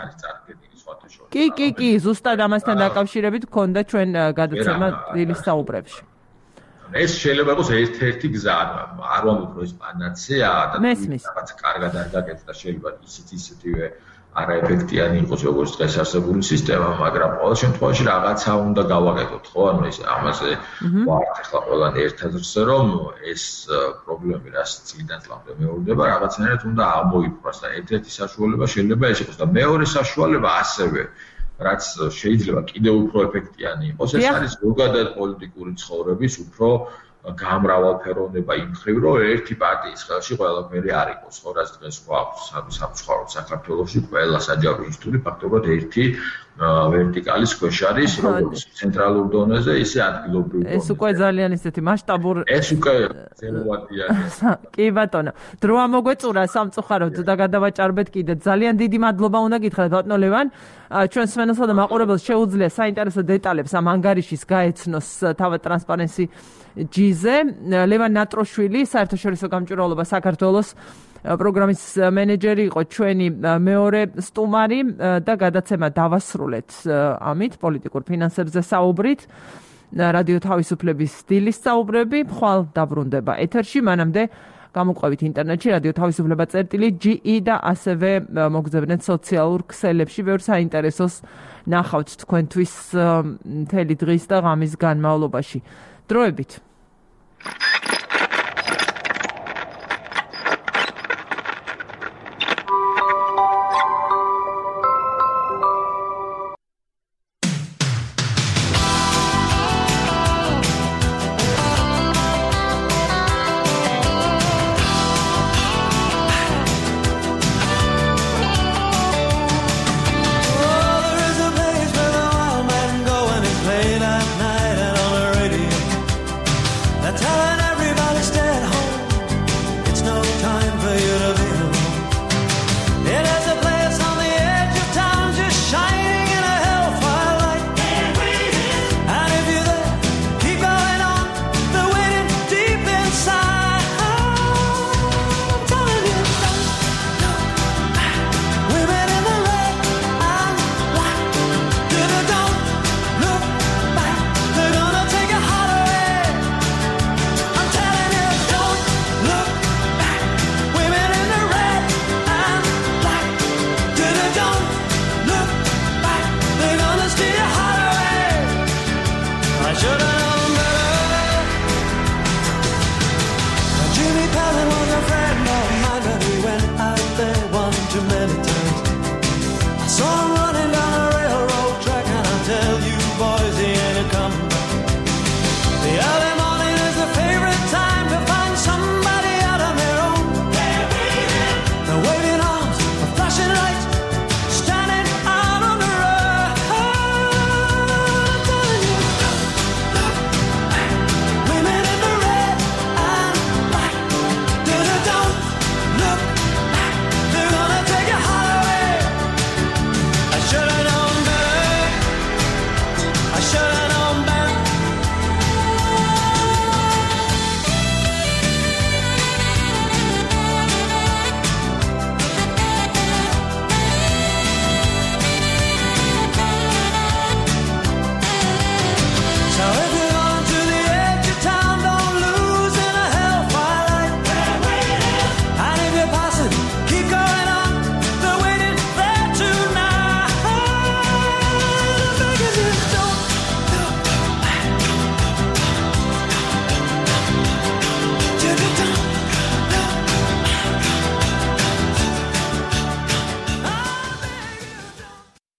კი კი კი ზუსტად ამასთან დაკავშირებით გქონდა ჩვენ გადაცემა დილის საუბრებში. ეს შეიძლება იყოს ერთ-ერთი გზა, არ ვამბობ რომ ეს პანაცეაა და რაღაც კარგად არ გაკეთდა, შეიძლება ისიც ისეთივე არაეფექტიანი იყოს როგორც დღეს არსებული სისტემა, მაგრამ ყოველ შემთხვევაში რაღაცა უნდა გავაკეთოთ, ხო? ანუ ეს ამაზე ვართ ახლა ყველანი ერთადერთზე რომ ეს პრობლემები რაც წინდან წლამდე მეორდება, რაღაცნაირად უნდა ამოიფრას და ერთ-ერთი საშუალება შეიძლება ეს იყოს და მეორე საშუალება ასევე რაც შეიძლება კიდევ უფრო ეფექტიანი იყოს, ეს არის ზოგადად პოლიტიკური ცხოვრების უფრო გამრავალფეროვნება იმ მხრივ, რომ ერთი პარტიის ხელში ყველაფერი არ იყოს, ხო, რაც დღეს გვაქვს სამწუხაროდ საქართველოში ყველა საჯარო ინსტიტუტი ფაქტობრივად ერთი ვერტიკალის ქვეშ არის, როგორც ცენტრალურ დონეზე, ისე ადგილობრივ დონეზე. ეს უკვე ძალიან ისეთი მასშტაბური ეს უკვე ზემოადიანია. კი ბატონო, დრო ამოგვეწურა სამწუხაროდ და გადავაჭარბეთ კიდე. ძალიან დიდი მადლობა უნდა გითხრათ ბატონო ლევან. ჩვენ სვენელსა და მაყურებელს შეუძლია საინტერესო დეტალებს ამ ანგარიშის გაეცნოს თავად ტრანსპარენსი ჯიზე. ლევან ნატროშვილი, საერთაშორისო გამჭვირვალობა საქართველოს პროგრამის მენეჯერი იყო ჩვენი მეორე სტუმარი და გადაცემა დავასრულეთ ამით პოლიტიკურ ფინანსებზე საუბრით. რადიო თავისუფლების დილის საუბრები ხვალ დაბრუნდება ეთერში, მანამდე გამოყვებით ინტერნეტში რადიო თავისუფლება წერტილი ჯი ი და ასევე მოგზავნეთ სოციალურ ქსელებში, ბევრ საინტერესოს ნახავთ თქვენთვის მთელი დღის და ღამის განმავლობაში. დროებით